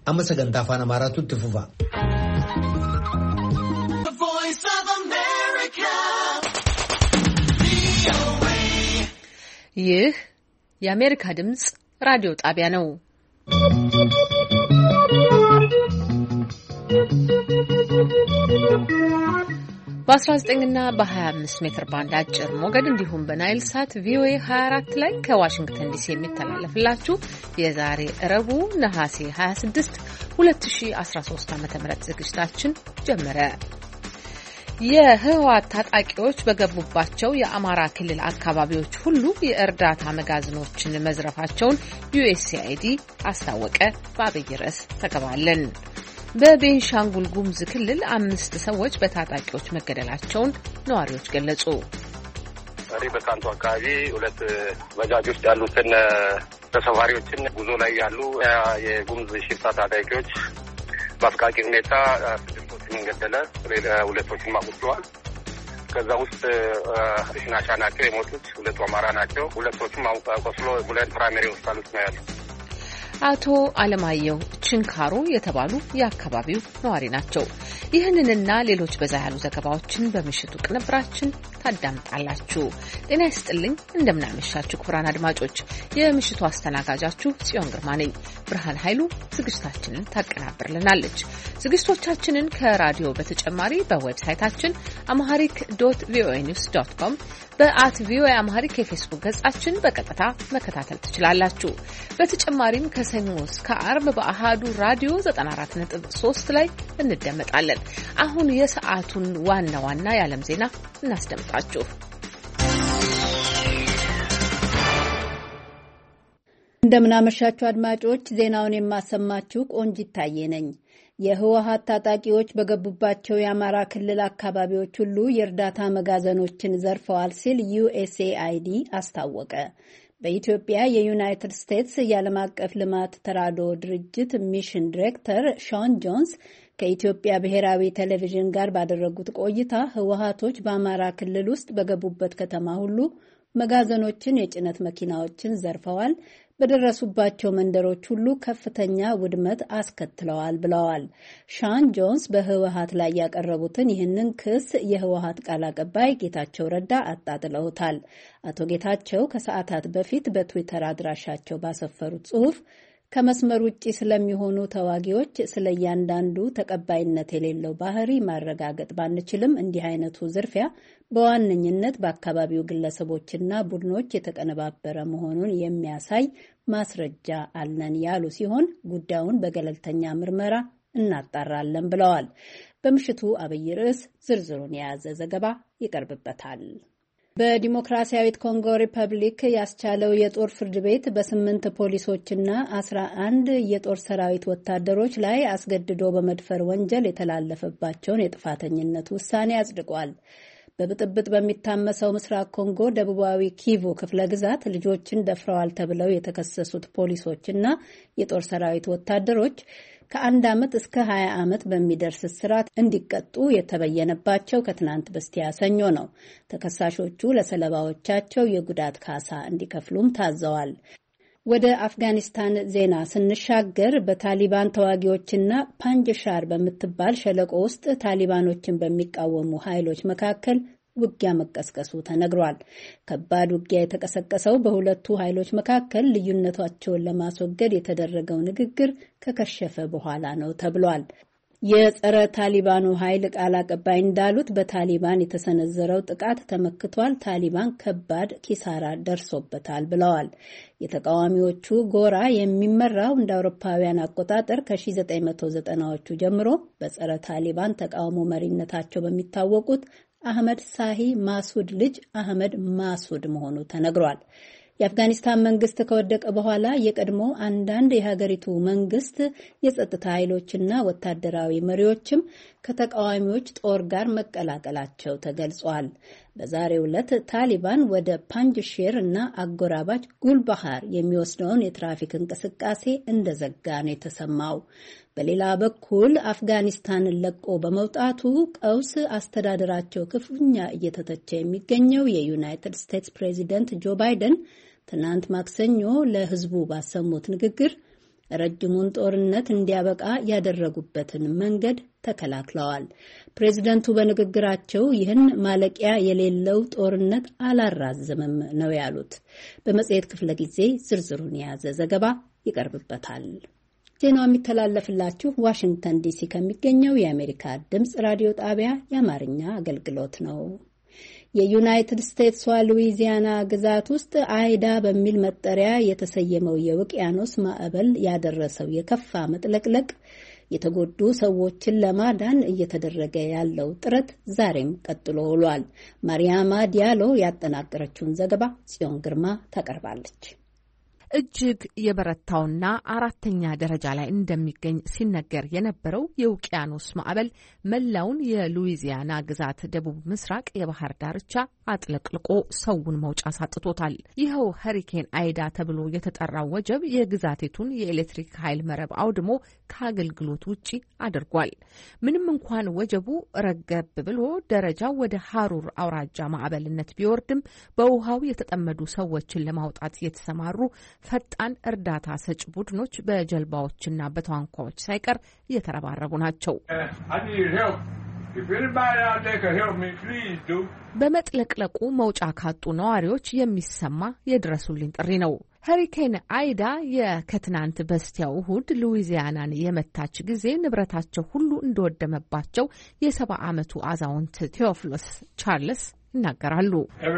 amma sagantaa afaan Amaaraatu itti fufa. ይህ የአሜሪካ ድምጽ ራዲዮ ጣቢያ ነው። በ19 እና በ25 ሜትር ባንድ አጭር ሞገድ እንዲሁም በናይል ሳት ቪኦኤ 24 ላይ ከዋሽንግተን ዲሲ የሚተላለፍላችሁ የዛሬ ረቡዕ ነሐሴ 26 2013 ዓ.ም ዝግጅታችን ጀመረ። የህወሓት ታጣቂዎች በገቡባቸው የአማራ ክልል አካባቢዎች ሁሉ የእርዳታ መጋዘኖችን መዝረፋቸውን ዩኤስኤአይዲ አስታወቀ። በአብይ ርዕስ ተቀባለን። በቤንሻንጉል ጉሙዝ ክልል 5 ሰዎች በታጣቂዎች መገደላቸውን ነዋሪዎች ገለጹ። በካንቱ አካባቢ 2 ባጃጆች ያሉትን ተሳፋሪዎችን ጉዞ ላይ ያሉ የጉሙዝ ሽፍታ ታጣቂዎች በአስቃቂ ሁኔታ 6 ሰዎችን ገደለ፣ 2 ሰዎችን ማቁሰዋል። ከዛ ውስጥ ሽናሻ ናቸው የሞቱት፣ 2 አማራ ናቸው። 2 ሰዎችም ቆስሎ 2 ፕራይመሪ ሆስፒታል ውስጥ ነው ያሉት። አቶ አለማየሁ ችንካሩ የተባሉ የአካባቢው ነዋሪ ናቸው። ይህንንና ሌሎች በዛ ያሉ ዘገባዎችን በምሽቱ ቅንብራችን ታዳምጣላችሁ። ጤና ይስጥልኝ፣ እንደምናመሻችሁ ክቡራን አድማጮች። የምሽቱ አስተናጋጃችሁ ጽዮን ግርማ ነኝ። ብርሃን ኃይሉ ዝግጅታችንን ታቀናብርልናለች። ዝግጅቶቻችንን ከራዲዮ በተጨማሪ በዌብሳይታችን amharic.voanews.com በ@voa amharic የፌስቡክ ገጻችን በቀጥታ መከታተል ትችላላችሁ። በተጨማሪም ከሰኞ እስከ ዓርብ በአሃዱ ራዲዮ 94.3 ላይ እንደመጣለን። አሁን የሰዓቱን ዋና ዋና የዓለም ዜና እናስደምጣችሁ። እንደምናመሻችሁ አድማጮች፣ ዜናውን የማሰማችሁ ቆንጂት ታዬ ነኝ። የህወሓት ታጣቂዎች በገቡባቸው የአማራ ክልል አካባቢዎች ሁሉ የእርዳታ መጋዘኖችን ዘርፈዋል ሲል ዩኤስኤአይዲ አስታወቀ። በኢትዮጵያ የዩናይትድ ስቴትስ የዓለም አቀፍ ልማት ተራድኦ ድርጅት ሚሽን ዲሬክተር ሾን ጆንስ ከኢትዮጵያ ብሔራዊ ቴሌቪዥን ጋር ባደረጉት ቆይታ ህወሓቶች በአማራ ክልል ውስጥ በገቡበት ከተማ ሁሉ መጋዘኖችን፣ የጭነት መኪናዎችን ዘርፈዋል፣ በደረሱባቸው መንደሮች ሁሉ ከፍተኛ ውድመት አስከትለዋል ብለዋል። ሻን ጆንስ በህወሓት ላይ ያቀረቡትን ይህንን ክስ የህወሓት ቃል አቀባይ ጌታቸው ረዳ አጣጥለውታል። አቶ ጌታቸው ከሰዓታት በፊት በትዊተር አድራሻቸው ባሰፈሩት ጽሑፍ ከመስመር ውጪ ስለሚሆኑ ተዋጊዎች ስለ እያንዳንዱ ተቀባይነት የሌለው ባህሪ ማረጋገጥ ባንችልም እንዲህ አይነቱ ዝርፊያ በዋነኝነት በአካባቢው ግለሰቦችና ቡድኖች የተቀነባበረ መሆኑን የሚያሳይ ማስረጃ አለን ያሉ ሲሆን ጉዳዩን በገለልተኛ ምርመራ እናጣራለን ብለዋል። በምሽቱ አብይ ርዕስ ዝርዝሩን የያዘ ዘገባ ይቀርብበታል። በዲሞክራሲያዊት ኮንጎ ሪፐብሊክ ያስቻለው የጦር ፍርድ ቤት በ8 ፖሊሶችና 11 የጦር ሰራዊት ወታደሮች ላይ አስገድዶ በመድፈር ወንጀል የተላለፈባቸውን የጥፋተኝነት ውሳኔ አጽድቋል። በብጥብጥ በሚታመሰው ምስራቅ ኮንጎ ደቡባዊ ኪቩ ክፍለ ግዛት ልጆችን ደፍረዋል ተብለው የተከሰሱት ፖሊሶችና የጦር ሰራዊት ወታደሮች ከ1 ዓመት እስከ 20 ዓመት በሚደርስ እስራት እንዲቀጡ የተበየነባቸው ከትናንት በስቲያ ሰኞ ነው። ተከሳሾቹ ለሰለባዎቻቸው የጉዳት ካሳ እንዲከፍሉም ታዘዋል። ወደ አፍጋኒስታን ዜና ስንሻገር በታሊባን ተዋጊዎችና ፓንጅሻር በምትባል ሸለቆ ውስጥ ታሊባኖችን በሚቃወሙ ኃይሎች መካከል ውጊያ መቀስቀሱ ተነግሯል። ከባድ ውጊያ የተቀሰቀሰው በሁለቱ ኃይሎች መካከል ልዩነታቸውን ለማስወገድ የተደረገው ንግግር ከከሸፈ በኋላ ነው ተብሏል። የጸረ ታሊባኑ ኃይል ቃል አቀባይ እንዳሉት በታሊባን የተሰነዘረው ጥቃት ተመክቷል፣ ታሊባን ከባድ ኪሳራ ደርሶበታል ብለዋል። የተቃዋሚዎቹ ጎራ የሚመራው እንደ አውሮፓውያን አቆጣጠር ከ1990ዎቹ ጀምሮ በጸረ ታሊባን ተቃውሞ መሪነታቸው በሚታወቁት አህመድ ሳሂ ማሱድ ልጅ አህመድ ማሱድ መሆኑ ተነግሯል። የአፍጋኒስታን መንግስት ከወደቀ በኋላ የቀድሞ አንዳንድ የሀገሪቱ መንግስት የጸጥታ ኃይሎችና ወታደራዊ መሪዎችም ከተቃዋሚዎች ጦር ጋር መቀላቀላቸው ተገልጿል። በዛሬው ዕለት ታሊባን ወደ ፓንጅሼር እና አጎራባች ጉልባሃር የሚወስደውን የትራፊክ እንቅስቃሴ እንደዘጋ ነው የተሰማው። በሌላ በኩል አፍጋኒስታንን ለቆ በመውጣቱ ቀውስ አስተዳደራቸው ክፉኛ እየተተቸ የሚገኘው የዩናይትድ ስቴትስ ፕሬዚደንት ጆ ባይደን ትናንት ማክሰኞ ለህዝቡ ባሰሙት ንግግር ረጅሙን ጦርነት እንዲያበቃ ያደረጉበትን መንገድ ተከላክለዋል። ፕሬዝደንቱ በንግግራቸው ይህን ማለቂያ የሌለው ጦርነት አላራዝምም ነው ያሉት። በመጽሔት ክፍለ ጊዜ ዝርዝሩን የያዘ ዘገባ ይቀርብበታል። ዜናው የሚተላለፍላችሁ ዋሽንግተን ዲሲ ከሚገኘው የአሜሪካ ድምፅ ራዲዮ ጣቢያ የአማርኛ አገልግሎት ነው። የዩናይትድ ስቴትሷ ሉዊዚያና ግዛት ውስጥ አይዳ በሚል መጠሪያ የተሰየመው የውቅያኖስ ማዕበል ያደረሰው የከፋ መጥለቅለቅ የተጎዱ ሰዎችን ለማዳን እየተደረገ ያለው ጥረት ዛሬም ቀጥሎ ውሏል። ማሪያማ ዲያሎ ያጠናቀረችውን ዘገባ ጽዮን ግርማ ታቀርባለች። እጅግ የበረታውና 4ኛ ደረጃ ላይ እንደሚገኝ ሲነገር የነበረው የውቅያኖስ ማዕበል መላውን የሉዊዚያና ግዛት ደቡብ ምስራቅ የባህር ዳርቻ አጥለቅልቆ ሰውን መውጫ ሳጥቶታል። ይኸው ሄሪኬን አይዳ ተብሎ የተጠራው ወጀብ የግዛቲቱን የኤሌክትሪክ ኃይል መረብ አውድሞ ከአገልግሎት ውጪ አድርጓል። ምንም እንኳን ወጀቡ ረገብ ብሎ ደረጃው ወደ ሀሩር አውራጃ ማዕበልነት ቢወርድም በውሃው የተጠመዱ ሰዎችን ለማውጣት የተሰማሩ ፈጣን እርዳታ ሰጭ ቡድኖች በጀልባዎችና በታንኳዎች ሳይቀር እየተረባረቡ ናቸው። በመጥለቅለቁ መውጫ ካጡ ነዋሪዎች የሚሰማ የድረሱልኝ ጥሪ ነው። ሄሪኬን አይዳ የከትናንት በስቲያው እሁድ ሉዊዚያናን የመታች ጊዜ ንብረታቸው ሁሉ እንደወደመባቸው የ70 ዓመቱ አዛውንት ቴዎፍሎስ ቻርልስ ይናገራሉ።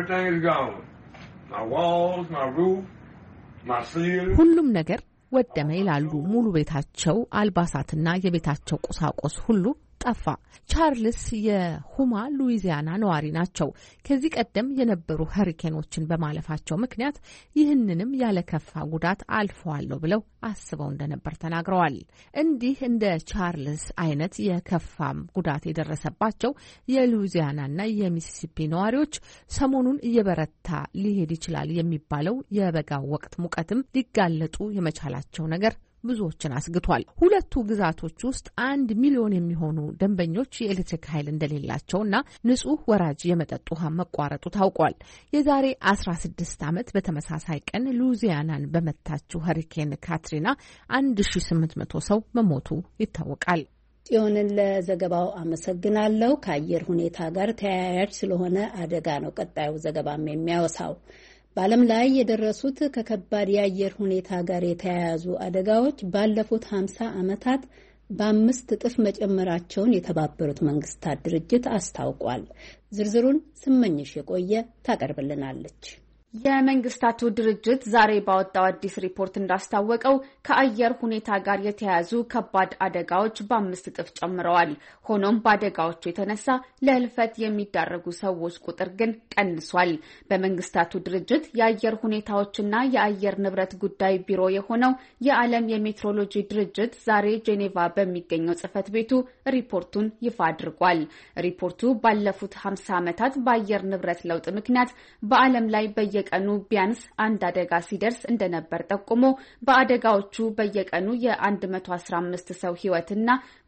ሁሉም ነገር ወደመ ይላሉ። ሙሉ ቤታቸው፣ አልባሳትና የቤታቸው ቁሳቁስ ሁሉ ጠፋ። ቻርልስ የሁማ ሉዊዚያና ነዋሪ ናቸው። ከዚህ ቀደም የነበሩ ሄሪኬኖችን በማለፋቸው ምክንያት ይህንንም ያለከፋ ጉዳት አልፈዋለሁ ብለው አስበው እንደነበር ተናግረዋል። እንዲህ እንደ ቻርልስ አይነት የከፋም ጉዳት የደረሰባቸው የሉዊዚያናና የሚሲሲፒ ነዋሪዎች ሰሞኑን እየበረታ ሊሄድ ይችላል የሚባለው የበጋው ወቅት ሙቀትም ሊጋለጡ የመቻላቸው ነገር ብዙዎችን አስግቷል። ሁለቱ ግዛቶች ውስጥ 1 ሚሊዮን የሚሆኑ ደንበኞች የኤሌክትሪክ ኃይል እንደሌላቸውና ንጹህ ወራጅ የመጠጥ ውሃ መቋረጡ ታውቋል። የዛሬ 16 ዓመት በተመሳሳይ ቀን ሉዊዚያናን በመታችው ሄሪኬን ካትሪና 1800 ሰው መሞቱ ይታወቃል። ጽዮንን ለዘገባው አመሰግናለሁ። ከአየር ሁኔታ ጋር ተያያዥ ስለሆነ አደጋ ነው ቀጣዩ ዘገባም የሚያወሳው። በዓለም ላይ የደረሱት ከከባድ የአየር ሁኔታ ጋር የተያያዙ አደጋዎች ባለፉት 50 ዓመታት በ5 እጥፍ መጨመራቸውን የተባበሩት መንግስታት ድርጅት አስታውቋል። ዝርዝሩን ስመኝሽ የቆየ ታቀርብልናለች። የመንግስታቱ ድርጅት ዛሬ ባወጣው አዲስ ሪፖርት እንዳስታወቀው ከአየር ሁኔታ ጋር የተያያዙ ከባድ አደጋዎች በ5 እጥፍ ጨምረዋል። ሆኖም በአደጋዎቹ የተነሳ ለህልፈት የሚዳረጉ ሰዎች ቁጥር ግን ቀንሷል። በመንግስታቱ ድርጅት የአየር ሁኔታዎችና የአየር ንብረት ጉዳይ ቢሮ የሆነው የዓለም የሜትሮሎጂ ድርጅት ዛሬ ጄኔቫ በሚገኘው ጽህፈት ቤቱ ሪፖርቱን ይፋ አድርጓል። ሪፖርቱ ባለፉት 50 ዓመታት በአየር ንብረት ለውጥ ምክንያት በዓለም ላይ በየቀኑ ቢያንስ አንድ አደጋ ሲደርስ እንደነበር ጠቁሞ በአደጋዎቹ በየቀኑ የ115 ሰው ህይወትና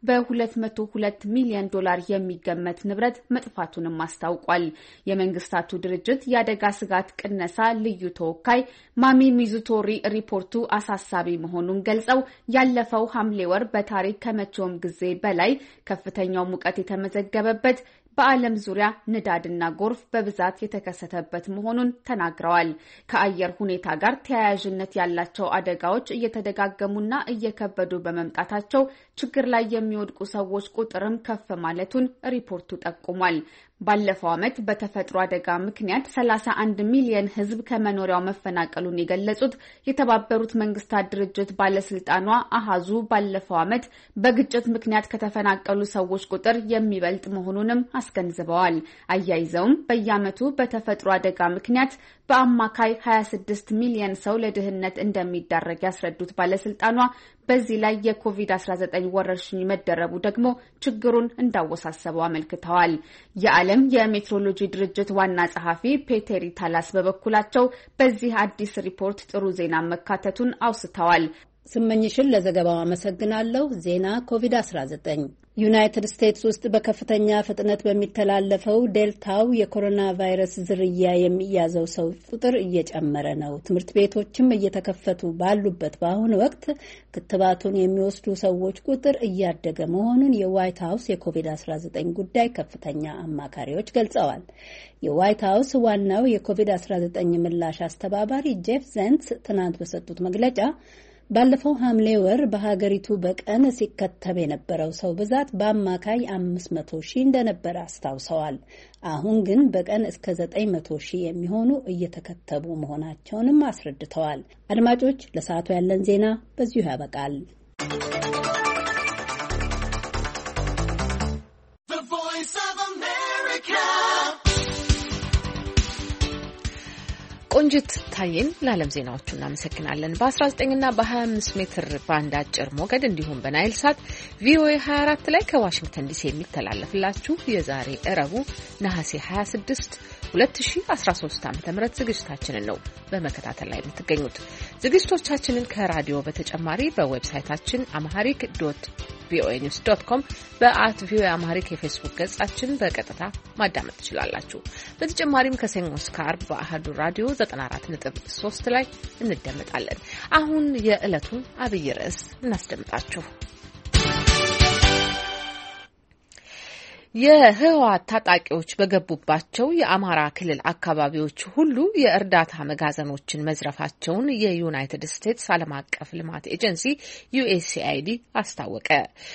በ202 ሚሊዮን ዶላር የሚገመት ንብረት መጥፋቱንም አስታውቋል። የመንግስታቱ ድርጅት የአደጋ ስጋት ቅነሳ ልዩ ተወካይ ማሚ ሚዙቶሪ ሪፖርቱ አሳሳቢ መሆኑን ገልጸው ያለፈው ሐምሌ ወር በታሪክ ከመቼውም ጊዜ በላይ ከፍተኛው ሙቀት የተመዘገበበት በዓለም ዙሪያ ንዳድና ጎርፍ በብዛት የተከሰተበት መሆኑን ተናግረዋል። ከአየር ሁኔታ ጋር ተያያዥነት ያላቸው አደጋዎች እየተደጋገሙና እየከበዱ በመምጣታቸው ችግር ላይ የሚወድቁ ሰዎች ቁጥርም ከፍ ማለቱን ሪፖርቱ ጠቁሟል። ባለፈው ዓመት በተፈጥሮ አደጋ ምክንያት 31 ሚሊዮን ህዝብ ከመኖሪያው መፈናቀሉን የገለጹት የተባበሩት መንግስታት ድርጅት ባለስልጣኗ አሃዙ ባለፈው ዓመት በግጭት ምክንያት ከተፈናቀሉ ሰዎች ቁጥር የሚበልጥ መሆኑንም አስገንዝበዋል። አያይዘውም በየዓመቱ በተፈጥሮ አደጋ ምክንያት በአማካይ 26 ሚሊዮን ሰው ለድህነት እንደሚዳረግ ያስረዱት ባለስልጣኗ በዚህ ላይ የኮቪድ-19 ወረርሽኝ መደረቡ ደግሞ ችግሩን እንዳወሳሰበው አመልክተዋል። የዓለም የሜትሮሎጂ ድርጅት ዋና ጸሐፊ ፔተሪ ታላስ በበኩላቸው በዚህ አዲስ ሪፖርት ጥሩ ዜና መካተቱን አውስተዋል። ስመኝሽን ለዘገባው አመሰግናለሁ። ዜና ኮቪድ-19 ዩናይትድ ስቴትስ ውስጥ በከፍተኛ ፍጥነት በሚተላለፈው ዴልታው የኮሮና ቫይረስ ዝርያ የሚያዘው ሰው ቁጥር እየጨመረ ነው። ትምህርት ቤቶችም እየተከፈቱ ባሉበት በአሁኑ ወቅት ክትባቱን የሚወስዱ ሰዎች ቁጥር እያደገ መሆኑን የዋይት ሀውስ የኮቪድ-19 ጉዳይ ከፍተኛ አማካሪዎች ገልጸዋል። የዋይት ሀውስ ዋናው የኮቪድ-19 ምላሽ አስተባባሪ ጄፍ ዘንስ ትናንት በሰጡት መግለጫ ባለፈው ሐምሌ ወር በሀገሪቱ በቀን ሲከተብ የነበረው ሰው ብዛት በአማካይ 500,000 እንደነበረ አስታውሰዋል። አሁን ግን በቀን እስከ 900,000 የሚሆኑ እየተከተቡ መሆናቸውንም አስረድተዋል። አድማጮች፣ ለሰዓቱ ያለን ዜና በዚሁ ያበቃል። ቆንጅት ታየን ለዓለም ዜናዎቹ እናመሰግናለን። በ19ና በ25 ሜትር ባንድ አጭር ሞገድ እንዲሁም በናይል ሳት ቪኦኤ 24 ላይ ከዋሽንግተን ዲሲ የሚተላለፍላችሁ የዛሬ እረቡ ነሐሴ 26 2013 ዓ.ም ዝግጅታችንን ነው በመከታተል ላይ የምትገኙት። ዝግጅቶቻችንን ከራዲዮ በተጨማሪ በዌብሳይታችን amharic.voanews.com በ@voa amharic የፌስቡክ ገጻችን በቀጥታ ማዳመጥ ትችላላችሁ። በተጨማሪም ከሰኞ እስከ ዓርብ በአሃዱ ራዲዮ 94.3 ላይ እንደመጣለን። አሁን የዕለቱን አብይ ርዕስ እናስደምጣችሁ። የህወሓት ታጣቂዎች በገቡባቸው የአማራ ክልል አካባቢዎች ሁሉ የእርዳታ መጋዘኖችን መዝረፋቸውን የዩናይትድ ስቴትስ ዓለም አቀፍ ልማት ኤጀንሲ USAID አስታወቀ።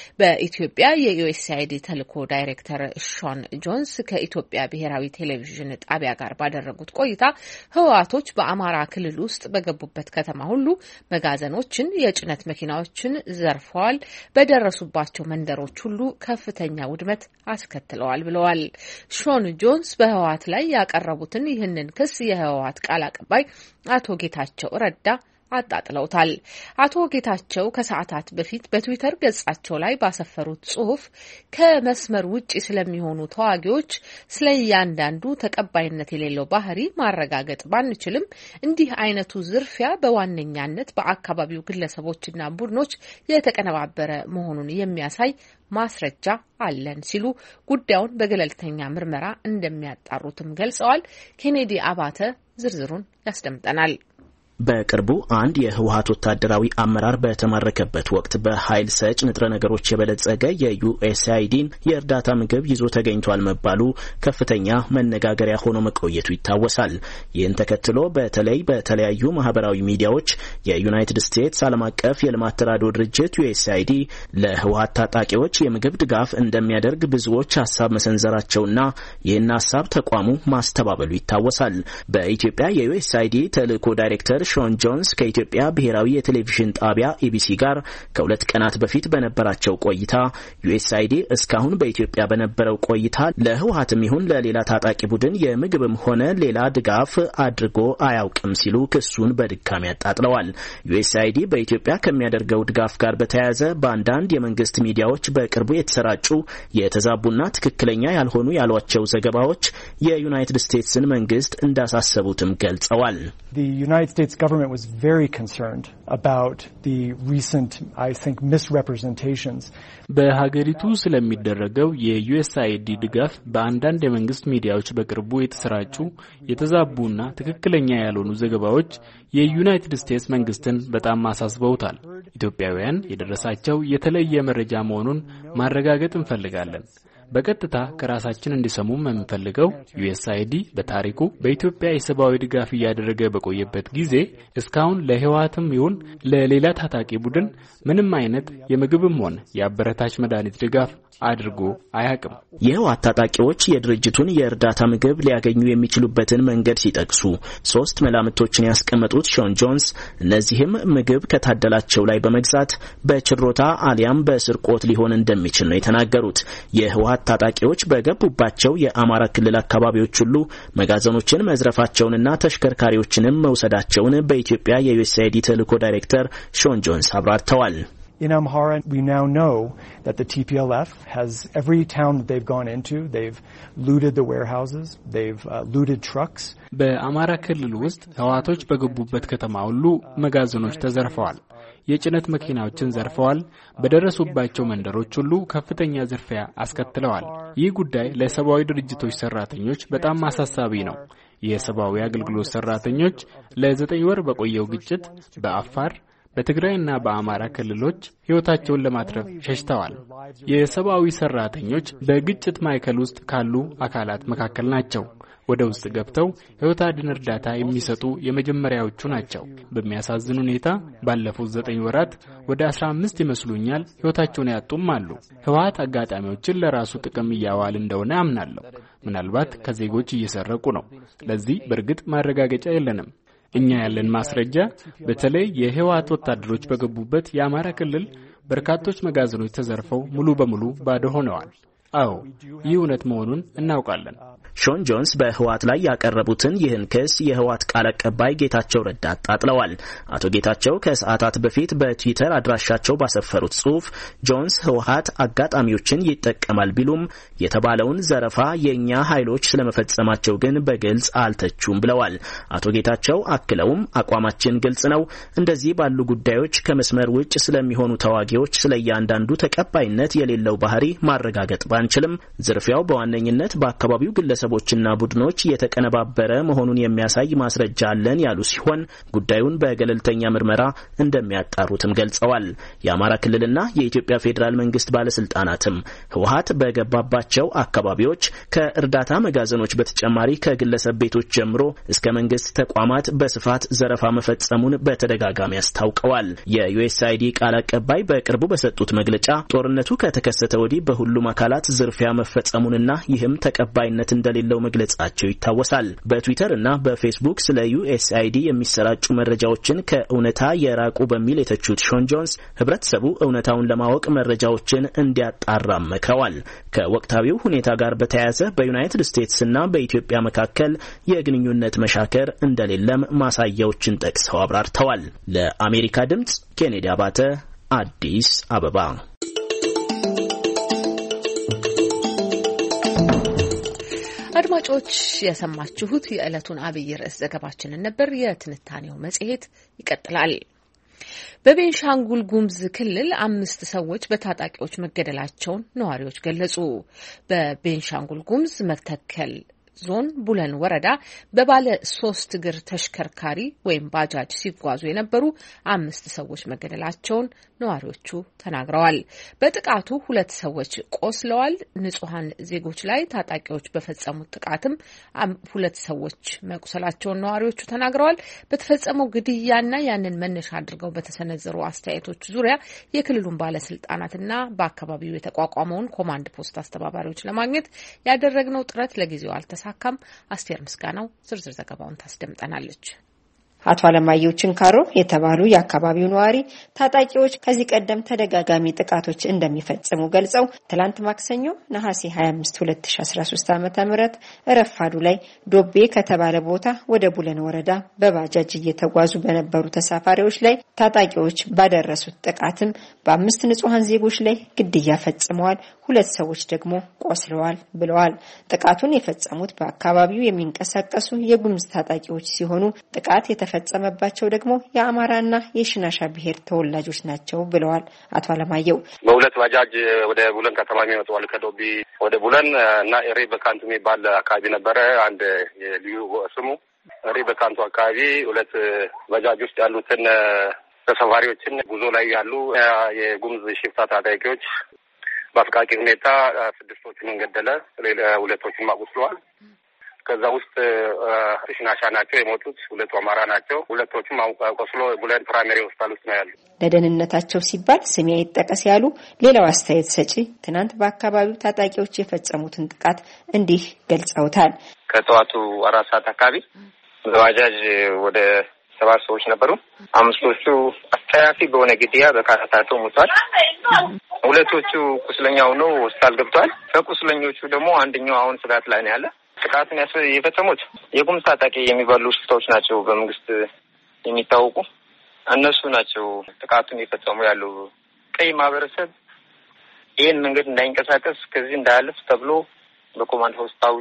በኢትዮጵያ የUSAID ተልዕኮ ዳይሬክተር ሾን ጆንስ ከኢትዮጵያ ብሔራዊ ቴሌቪዥን ጣቢያ ጋር ባደረጉት ቆይታ ህወሓቶች በአማራ ክልል ውስጥ በገቡበት ከተማ ሁሉ መጋዘኖችን፣ የጭነት መኪናዎችን ዘርፈዋል፣ በደረሱባቸው መንደሮች ሁሉ ከፍተኛ ውድመት አስከትለዋል ብለዋል። ሾን ጆንስ በህወሓት ላይ ያቀረቡትን ይህንን ክስ የህወሓት ቃል አቀባይ አቶ ጌታቸው ረዳ አጣጥለውታል። አቶ ጌታቸው ከሰዓታት በፊት በትዊተር ገጻቸው ላይ ባሰፈሩት ጽሑፍ ከመስመር ውጪ ስለሚሆኑ ተዋጊዎች ስለ እያንዳንዱ ተቀባይነት የሌለው ባህሪ ማረጋገጥ ባንችልም እንዲህ አይነቱ ዝርፊያ በዋነኛነት በአካባቢው ግለሰቦችና ቡድኖች የተቀነባበረ መሆኑን የሚያሳይ ማስረጃ አለን ሲሉ ጉዳዩን በገለልተኛ ምርመራ እንደሚያጣሩትም ገልጸዋል። ኬኔዲ አባተ ዝርዝሩን ያስደምጠናል። በቅርቡ አንድ የህወሓት ወታደራዊ አመራር በተማረከበት ወቅት በኃይል ሰጭ ንጥረ ነገሮች የበለጸገ የዩኤስአይዲን የእርዳታ ምግብ ይዞ ተገኝቷል መባሉ ከፍተኛ መነጋገሪያ ሆኖ መቆየቱ ይታወሳል። ይህን ተከትሎ በተለይ በተለያዩ ማህበራዊ ሚዲያዎች የዩናይትድ ስቴትስ ዓለም አቀፍ የልማት ተራድኦ ድርጅት USAID ለህወሓት ታጣቂዎች የምግብ ድጋፍ እንደሚያደርግ ብዙዎች ሀሳብ መሰንዘራቸውና ይህን ሀሳብ ተቋሙ ማስተባበሉ ይታወሳል። በኢትዮጵያ የUSAID ተልዕኮ ዳይሬክተር ሾን ጆንስ ከኢትዮጵያ ብሔራዊ የቴሌቪዥን ጣቢያ ኢቢሲ ጋር ከሁለት ቀናት በፊት በነበራቸው ቆይታ USAID እስካሁን በኢትዮጵያ በነበረው ቆይታ ለህወሓትም ይሁን ለሌላ ታጣቂ ቡድን የምግብም ሆነ ሌላ ድጋፍ አድርጎ አያውቅም ሲሉ ክሱን በድጋሚ አጣጥለዋል። USAID በኢትዮጵያ ከሚያደርገው ድጋፍ ጋር በተያያዘ በአንዳንድ የመንግስት ሚዲያዎች በቅርቡ የተሰራጩ የተዛቡና ትክክለኛ ያልሆኑ ያሏቸው ዘገባዎች የዩናይትድ ስቴትስን መንግስት እንዳሳሰቡትም ገልጸዋል። The United States government was very concerned about the recent, I think, misrepresentations. በሀገሪቱ ስለሚደረገው የUSAID ድጋፍ በአንዳንድ የመንግስት ሚዲያዎች በቅርቡ የተሰራጩ የተዛቡና ትክክለኛ ያልሆኑ ዘገባዎች የዩናይትድ ስቴትስ መንግስትን በጣም አሳስበውታል። ኢትዮጵያውያን የደረሳቸው የተለየ መረጃ መሆኑን ማረጋገጥ እንፈልጋለን። በቀጥታ ከራሳችን እንዲሰሙም የምንፈልገው USAID በታሪኩ በኢትዮጵያ የሰብአዊ ድጋፍ እያደረገ በቆየበት ጊዜ እስካሁን ለህወሓትም ይሁን ለሌላ ታጣቂ ቡድን ምንም አይነት የምግብም ሆነ የአበረታች መድኃኒት ድጋፍ አድርጎ አያውቅም። የህወሓት ታጣቂዎች የድርጅቱን የእርዳታ ምግብ ሊያገኙ የሚችሉበትን መንገድ ሲጠቅሱ ሶስት መላምቶችን ያስቀመጡት ሾን ጆንስ እነዚህም ምግብ ከታደላቸው ላይ በመግዛት በችሮታ አሊያም በስርቆት ሊሆን እንደሚችል ነው የተናገሩት። የህወሓት ታጣቂዎች በገቡባቸው የአማራ ክልል አካባቢዎች ሁሉ መጋዘኖችን መዝረፋቸውንና ተሽከርካሪዎችንም መውሰዳቸውን በኢትዮጵያ የUSAID ተልዕኮ ዳይሬክተር ሾን ጆንስ አብራርተዋል። In Amhara, we now know that the TPLF has every town that they've gone into, they've looted the warehouses, they've looted trucks. በአማራ ክልል ውስጥ ህወሓቶች በገቡበት ከተማ ሁሉ መጋዘኖች ተዘርፈዋል። የጭነት መኪናዎችን ዘርፈዋል። በደረሱባቸው መንደሮች ሁሉ ከፍተኛ ዝርፊያ አስከትለዋል። ይህ ጉዳይ ለሰብአዊ ድርጅቶች ሰራተኞች በጣም አሳሳቢ ነው። የሰብአዊ አገልግሎት ሰራተኞች ለ9 ወር በቆየው ግጭት በአፋር በትግራይና በአማራ ክልሎች ህይወታቸውን ለማትረፍ ሸሽተዋል። የሰብአዊ ሰራተኞች በግጭት ማዕከል ውስጥ ካሉ አካላት መካከል ናቸው። ወደ ውስጥ ገብተው ህይወት አድን እርዳታ የሚሰጡ የመጀመሪያዎቹ ናቸው። በሚያሳዝን ሁኔታ ባለፉት 9 ወራት ወደ 15 ይመስሉኛል ህይወታቸውን ያጡም አሉ። ህወሓት አጋጣሚዎችን ለራሱ ጥቅም እያዋለ እንደሆነ አምናለሁ። ምናልባት ከዜጎች እየሰረቁ ነው። ለዚህ በእርግጥ ማረጋገጫ የለንም። እኛ ያለን ማስረጃ በተለይ የህወሓት ወታደሮች በገቡበት የአማራ ክልል በርካቶች መጋዘኖች ተዘርፈው ሙሉ በሙሉ ባዶ ሆነዋል። አዎ ይህ እውነት መሆኑን እናውቃለን። ሾን ጆንስ በህወሓት ላይ ያቀረቡትን ይህን ክስ የህወሓት ቃል አቀባይ ጌታቸው ረዳ አጣጥለዋል። አቶ ጌታቸው ከሰዓታት በፊት በትዊተር አድራሻቸው ባሰፈሩት ጽሑፍ ጆንስ ህወሓት አጋጣሚዎችን ይጠቀማል ቢሉም የተባለውን ዘረፋ የኛ ኃይሎች ስለመፈጸማቸው ግን በግልጽ አልተቹም ብለዋል። አቶ ጌታቸው አክለውም አቋማችን ግልጽ ነው። እንደዚህ ባሉ ጉዳዮች ከመስመር ውጭ ስለሚሆኑ ተዋጊዎች ስለእያንዳንዱ ተቀባይነት የሌለው ባህሪ ማረጋገጥ ባንችልም ዝርፊያው በዋነኝነት በአካባቢው ግለሰቦችና ቡድኖች የተቀነባበረ መሆኑን የሚያሳይ ማስረጃ አለን ያሉ ሲሆን ጉዳዩን በገለልተኛ ምርመራ እንደሚያጣሩትም ገልጸዋል። የአማራ ክልልና የኢትዮጵያ ፌዴራል መንግስት ባለስልጣናትም ህወሓት በገባባቸው አካባቢዎች ከእርዳታ መጋዘኖች በተጨማሪ ከግለሰብ ቤቶች ጀምሮ እስከ መንግስት ተቋማት በስፋት ዘረፋ መፈጸሙን በተደጋጋሚ አስታውቀዋል። የዩኤስአይዲ ቃል አቀባይ በቅርቡ በሰጡት መግለጫ ጦርነቱ ከተከሰተ ወዲህ በሁሉም አካላት ዝርፊያ መፈጸሙንና ይህም ተቀባይነት እንደሌለው መግለጻቸው ይታወሳል። በትዊተር እና በፌስቡክ ስለ ዩኤስአይዲ የሚሰራጩ መረጃዎችን ከእውነታ የራቁ በሚል የተቹት ሾን ጆንስ ህብረተሰቡ እውነታውን ለማወቅ መረጃዎችን እንዲያጣራ መክረዋል። ከወቅታዊው ሁኔታ ጋር በተያያዘ በዩናይትድ ስቴትስ እና በኢትዮጵያ መካከል የግንኙነት መሻከር እንደሌለም ማሳያዎችን ጠቅሰው አብራርተዋል። ለአሜሪካ ድምጽ ኬኔዲ አባተ አዲስ አበባ። አድማጮች የሰማችሁት የዕለቱን አብይ ርዕስ ዘገባችንን ነበር። የትንታኔው መጽሔት ይቀጥላል። በቤንሻንጉል ጉሙዝ ክልል 5 ሰዎች በታጣቂዎች መገደላቸውን ነዋሪዎች ገለጹ። በቤንሻንጉል ጉሙዝ መተከል ዞን ቡለን ወረዳ በባለ 3 እግር ተሽከርካሪ ወይም ባጃጅ ሲጓዙ የነበሩ 5 ሰዎች መገደላቸውን ነዋሪዎቹ ተናግረዋል። በጥቃቱ 2 ሰዎች ቆስለዋል። ንጹሃን ዜጎች ላይ ታጣቂዎች በፈጸሙት ጥቃትም 2 ሰዎች መቁሰላቸውን ነዋሪዎቹ ተናግረዋል። በተፈጸመው ግድያና ያንን መነሻ አድርገው በተሰነዘሩ አስተያየቶች ዙሪያ የክልሉን ባለስልጣናትና በአካባቢው የተቋቋመውን ኮማንድ ፖስት አስተባባሪዎች ለማግኘት ያደረግነው ጥረት ለጊዜው አልተሳካም። አስቴር ምስጋናው ዝርዝር ዘገባውን ታስደምጠናለች። አቶ አለማየሁ ችንካሮ የተባሉ የአካባቢው ነዋሪ ታጣቂዎች ከዚህ ቀደም ተደጋጋሚ ጥቃቶች እንደሚፈጽሙ ገልጸው ትላንት ማክሰኞ ነሐሴ 25 2013 ዓ.ም ረፋዱ ላይ ዶቤ ከተባለ ቦታ ወደ ቡለን ወረዳ በባጃጅ እየተጓዙ በነበሩ ተሳፋሪዎች ላይ ታጣቂዎች ባደረሱት ጥቃትም በ5 ንጹሃን ዜጎች ላይ ግድያ ፈጽመዋል፣ 2 ሰዎች ደግሞ ቆስለዋል ብለዋል። ጥቃቱን የፈጸሙት በአካባቢው የሚንቀሳቀሱ የጉሙዝ ታጣቂዎች ሲሆኑ ጥቃት የተፈጸመባቸው ደግሞ የአማራና የሽናሻ ብሔር ተወላጆች ናቸው ብለዋል። አቶ አለማየሁ በሁለት ባጃጅ ወደ ቡለን ከተማ የሚወጣው ከዶቢ ወደ ቡለን እና ኤሬ በካንቱ የሚባል አካባቢ ነበረ። አንድ ልዩ ስሙ ኤሬ በካንቱ አካባቢ 2 ባጃጅ ውስጥ ያሉትን ተሳፋሪዎችን ጉዞ ላይ ያሉ የጉሙዝ ሽፍታ ታጣቂዎች በአስቃቂ ሁኔታ 6ቶችን ገደለ፣ 2ቶችን አቁስለዋል። ከዛ ውስጥ ሽናሻ ናቸው የሞቱት፣ 2 አማራ ናቸው። 2ቶቹም ቆስሎ ቡለን ፕራይመሪ ሆስፒታል ውስጥ ነው ያሉ። ለደህንነታቸው ሲባል ስሜ ይጠቀስ ያሉ ሌላው አስተያየት ሰጪ ትናንት በአካባቢው ታጣቂዎች የፈጸሙትን ጥቃት እንዲህ ገልጸውታል። ከጠዋቱ 4 ሰዓት አካባቢ በባጃጅ ወደ 7 ሰዎች ነበሩ። 5ቶቹ አስተያፊ በሆነ ግድያ በካራታቶ ሞቷል። 2ቶቹ ቁስለኛ ሆነው ሆስፒታል ገብተዋል። ከቁስለኞቹ ደግሞ አንደኛው አሁን ስጋት ላይ ነው ያለ። ጥቃቱን የፈጸሙት የጉሙዝ ታጣቂ የሚባሉ ሽፍታዎች ናቸው፣ በመንግስት የሚታወቁ እነሱ ናቸው ጥቃቱን የፈጸሙ ያሉ። ቀይ ማህበረሰብ ይህን መንገድ እንዳይንቀሳቀስ ከዚህ እንዳያልፍ ተብሎ በኮማንድ ፖስት ታውጆ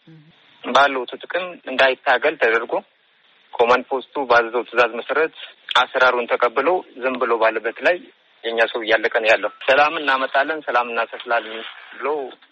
ባለው ጥቅም እንዳይታገል ተደርጎ ኮማንድ ፖስቱ ባዘዘው ትዕዛዝ መሰረት አሰራሩን ተቀብሎ ዝም ብሎ ባለበት ላይ የኛ ሰው እያለቀ ነው ያለው። ሰላም እናመጣለን፣ ሰላም እናሰፍላለን ብሎ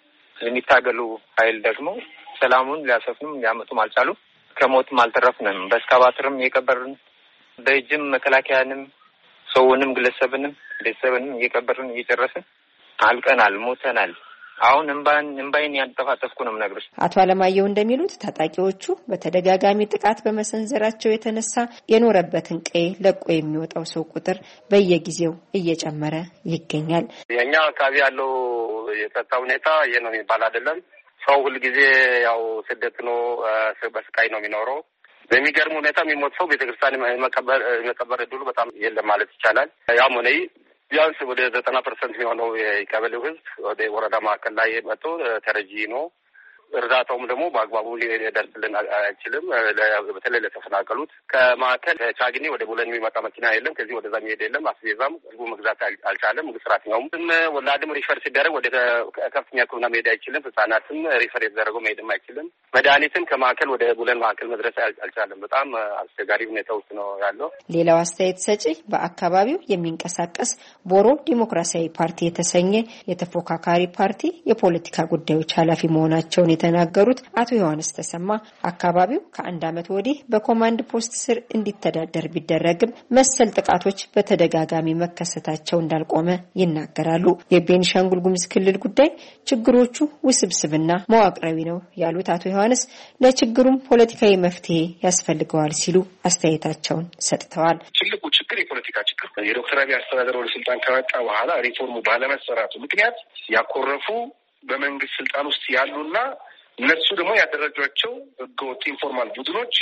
የሚታገሉ ኃይል ደግሞ ሰላሙን ሊያሰፍኑም ሊያመጡም አልቻሉም። ከሞትም አልተረፍንም። በእስካቫተርም እየቀበርን በእጅም መከላከያንም ሰውንም ግለሰብንም ቤተሰብንም እየቀበርን እየጨረስን አልቀናል፣ ሞተናል። አሁን እንባይን ያንጠፋጠፍኩ ነው የምነግርሽ። አቶ አለማየሁ እንደሚሉት ታጣቂዎቹ በተደጋጋሚ ጥቃት በመሰንዘራቸው የተነሳ የኖረበትን ቀይ ለቆ የሚወጣው ሰው ቁጥር በየጊዜው እየጨመረ ይገኛል። የኛ አካባቢ ያለው የጸጥታ ሁኔታ ይሄ ነው የሚባል አይደለም። ሰው ሁልጊዜ ያው ስደት ነው፣ በስቃይ ነው የሚኖረው። በሚገርም ሁኔታ የሚሞት ሰው ቤተክርስቲያን መቀበር እድሉ በጣም የለም ማለት ይቻላል። ያም ሆነ ቢያንስ ወደ 90% የሚሆነው የቀበሌው ህዝብ ወደ ወረዳ ማዕከል ላይ መጥቶ ተረጂ ነው። እርዳታውም ደግሞ በአግባቡ ሊደርስልን አይችልም። በተለይ ለተፈናቀሉት ከማዕከል ቻግኒ ወደ ቡለን የሚመጣ መኪና የለም። ከዚህ ወደዛ የሚሄድ የለም። አስቤዛም ህዝቡ መግዛት አልቻለም። ስራተኛውም ወላድም ሪፈር ሲደረግ ወደ ከፍተኛ ሕክምና መሄድ አይችልም። ህጻናትም ሪፈር የተደረገው መሄድም አይችልም። መድኃኒትም ከማዕከል ወደ ቡለን ማዕከል መድረስ አልቻለም። በጣም አስቸጋሪ ሁኔታ ውስጥ ነው ያለው። ሌላው አስተያየት ሰጪ በአካባቢው የሚንቀሳቀስ ቦሮ ዲሞክራሲያዊ ፓርቲ የተሰኘ የተፎካካሪ ፓርቲ የፖለቲካ ጉዳዮች ኃላፊ መሆናቸውን የተናገሩት አቶ ዮሐንስ ተሰማ አካባቢው ከአንድ ዓመት ወዲህ በኮማንድ ፖስት ስር እንዲተዳደር ቢደረግም መሰል ጥቃቶች በተደጋጋሚ መከሰታቸው እንዳልቆመ ይናገራሉ። የቤኒሻንጉል ጉሙዝ ክልል ጉዳይ ችግሮቹ ውስብስብና መዋቅራዊ ነው ያሉት አቶ ዮሐንስ ለችግሩም ፖለቲካዊ መፍትሄ ያስፈልገዋል ሲሉ አስተያየታቸውን ሰጥተዋል። ትልቁ ችግር የፖለቲካ ችግር ነው። የዶክተር አብይ አስተዳደር ወደ ስልጣን ከመጣ በኋላ ሪፎርሙ ባለመሰራቱ ምክንያት ያኮረፉ በመንግስት ስልጣን ውስጥ ያሉና እነሱ ደግሞ ያደረጇቸው ህገወጥ ኢንፎርማል ቡድኖች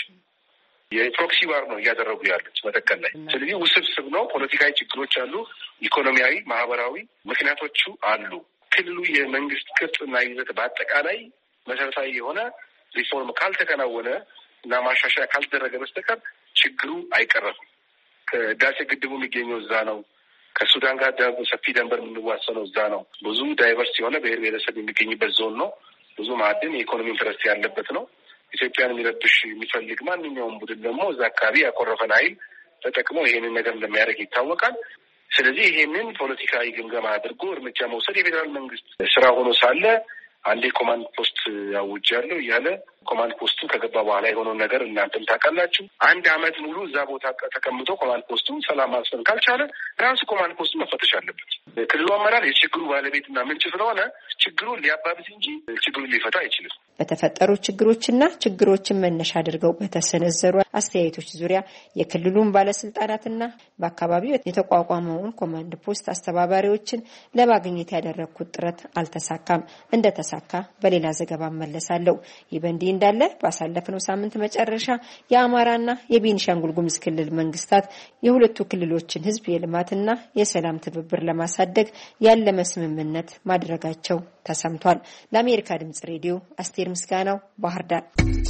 የፕሮክሲ ዋር ነው እያደረጉ ያሉት መተከል ላይ። ስለዚህ ውስብስብ ነው። ፖለቲካዊ ችግሮች አሉ፣ ኢኮኖሚያዊ፣ ማህበራዊ ምክንያቶቹ አሉ። ክልሉ የመንግስት ቅርጽና ይዘት በአጠቃላይ መሰረታዊ የሆነ ሪፎርም ካልተከናወነ እና ማሻሻያ ካልተደረገ በስተቀር ችግሩ አይቀረፍም። ከህዳሴ ግድቡ የሚገኘው እዛ ነው። ከሱዳን ጋር ሰፊ ደንበር የምንዋሰነው እዛ ነው። ብዙ ዳይቨርስ የሆነ ብሔር ብሔረሰብ የሚገኝበት ዞን ነው። ብዙ ማዕድን፣ የኢኮኖሚ ኢንትረስት ያለበት ነው። ኢትዮጵያን የሚረብሽ የሚፈልግ ማንኛውም ቡድን ደግሞ እዛ አካባቢ ያኮረፈን ኃይል ተጠቅሞ ይሄንን ነገር እንደሚያደርግ ይታወቃል። ስለዚህ ይሄንን ፖለቲካዊ ግምገማ አድርጎ እርምጃ መውሰድ የፌዴራል መንግስት ስራ ሆኖ ሳለ አንዴ ኮማንድ ፖስት ያውጃለሁ እያለ ኮማንድ ፖስቱ ከገባ በኋላ የሆነውን ነገር እናንተም ታውቃላችሁ። አንድ አመት ሙሉ እዛ ቦታ ተቀምጦ ኮማንድ ፖስቱ ሰላም ማስፈን ካልቻለ ራሱ ኮማንድ ፖስቱ መፈተሽ አለበት። ክልሉ አመራር የችግሩ ባለቤትና ምንጭ ስለሆነ ችግሩን ሊያባብስ እንጂ ችግሩን ሊፈታ አይችልም። በተፈጠሩ ችግሮችና ችግሮችን መነሻ አድርገው በተሰነዘሩ አስተያየቶች ዙሪያ የክልሉን ባለስልጣናትና በአካባቢው የተቋቋመውን ኮማንድ ፖስት አስተባባሪዎችን ለማግኘት ያደረኩት ጥረት አልተሳካም። እንደተሳካ በሌላ ዘገባ መለሳለሁ። ይህ በእንዲህ እንዳለ ባሳለፍነው ሳምንት መጨረሻ የአማራና የቤኒሻንጉል ጉሙዝ ክልል መንግስታት የሁለቱ ክልሎችን ህዝብ የልማትና የሰላም ትብብር ለማሳደግ ያለመ ስምምነት ማድረጋቸው ተሰምቷል። ለአሜሪካ ድምጽ ሬዲዮ አስቴር ምስጋናው ባህር ዳር።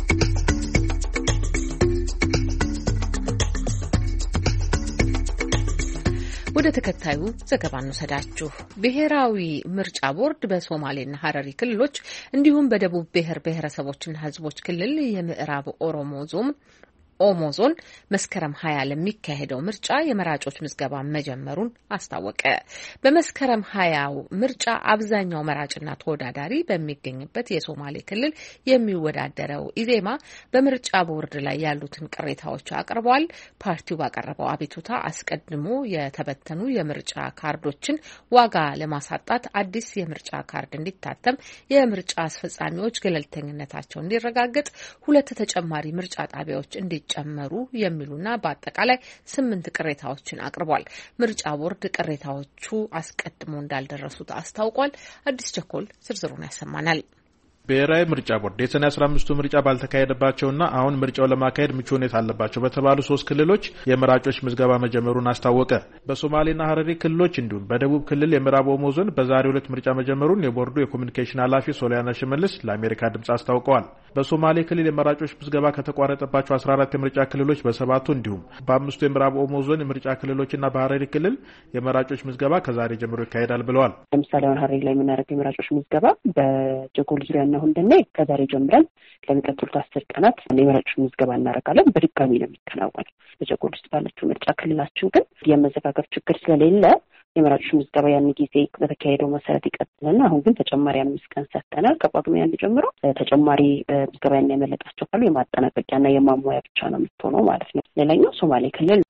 ወደ ተከታዩ ዘገባ እንወስዳችሁ። ብሔራዊ ምርጫ ቦርድ በሶማሌና ሀረሪ ክልሎች እንዲሁም በደቡብ ብሔር ብሔረሰቦችና ህዝቦች ክልል የምዕራብ ኦሞ ዞን መስከረም 20 ለሚካሄደው ምርጫ የመራጮች ምዝገባ መጀመሩን አስታወቀ። በመስከረም 20 ምርጫ አብዛኛው መራጭና ተወዳዳሪ በሚገኝበት የሶማሌ ክልል የሚወዳደረው ኢዜማ በምርጫ ቦርድ ላይ ያሉትን ቅሬታዎች አቅርቧል። ፓርቲው ባቀረበው አቤቱታ አስቀድሞ የተበተኑ የምርጫ ካርዶችን ዋጋ ለማሳጣት አዲስ የምርጫ ካርድ እንዲታተም፣ የምርጫ አስፈጻሚዎች ገለልተኝነታቸው እንዲረጋገጥ፣ 2 ተጨማሪ ምርጫ ጣቢያዎች ጨመሩ የሚሉና በአጠቃላይ 8 ቅሬታዎችን አቅርቧል። ምርጫ ቦርድ ቅሬታዎቹ አስቀድሞ እንዳልደረሱት አስታውቋል። አዲስ ቸኮል ዝርዝሩን ያሰማናል። ብሔራዊ ምርጫ ቦርድ የሰኔ 15ቱ ምርጫ ባልተካሄደባቸውና አሁን ምርጫው ለማካሄድ ምቹ ሁኔታ አለባቸው በተባሉ 3 ክልሎች የመራጮች ምዝገባ መጀመሩን አስታወቀ። በሶማሌና ሀረሪ ክልሎች እንዲሁም በደቡብ ክልል የምዕራብ ኦሞ ዞን በዛሬው ዕለት ምርጫ መጀመሩን የቦርዱ የኮሚኒኬሽን ኃላፊ ሶሊያና ሽመልስ ለአሜሪካ ድምጽ አስታውቀዋል። በሶማሌ ክልል የመራጮች ምዝገባ ከተቋረጠባቸው 14 የምርጫ ክልሎች በ7ቱ እንዲሁም በ5ቱ የምዕራብ ኦሞ ዞን የምርጫ ክልሎችና በሀረሪ ክልል የመራጮች ምዝገባ ከዛሬ ጀምሮ ይካሄዳል ብለዋል። ለምሳሌ ሀረሪ ላይ የምናደርገው የመራጮች ምዝገባ በጀጎል ዙሪያ ዋናው እንደኔ ከዛሬ ጀምረን ለሚቀጥሉት 10 ቀናት የመራጮች ምዝገባ እናደርጋለን። በድጋሚ ነው የሚከናወነው። በጀጎል ውስጥ ባለችው ምርጫ ክልላችን ግን የመዘጋገብ ችግር ስለሌለ የመራጮች ምዝገባ ያን ጊዜ በተካሄደው መሰረት ይቀጥልና አሁን ግን ተጨማሪ 5 ቀን ሰጥተናል። ከጳጉሜ አንድ ጀምሮ ተጨማሪ ምዝገባ ያመለጣቸው ካሉ የማጠናቀቂያና የማሟያ ብቻ ነው የምትሆነው ማለት ነው። ሌላኛው ሶማሌ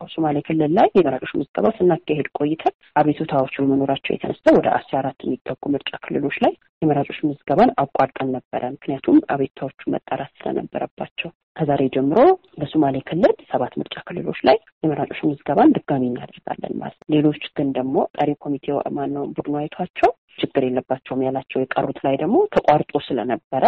ክልል ላይ የመራጮች ምዝገባ ስናካሄድ ቆይተን አቤቱታዎች በመኖራቸው የተነሳ ወደ 14 የሚጠጉ ምርጫ ክልሎች ላይ የመራጮች ምዝገባን አቋርጠን ነበረ። ምክንያቱም አቤቱታዎቹ መጣራት ስለነበረባቸው ከዛሬ ጀምሮ በሶማሌ ክልል 7 ምርጫ ክልሎች ላይ የመራጮች ምዝገባን ድጋሚ እናደርጋለን ማለት ነው። ሌሎች ግን ደግሞ ቀሪ ኮሚቴው ማነው ቡድኑ አይቷቸው ችግር የለባቸውም ያላቸው የቀሩት ላይ ደግሞ ተቋርጦ ስለነበረ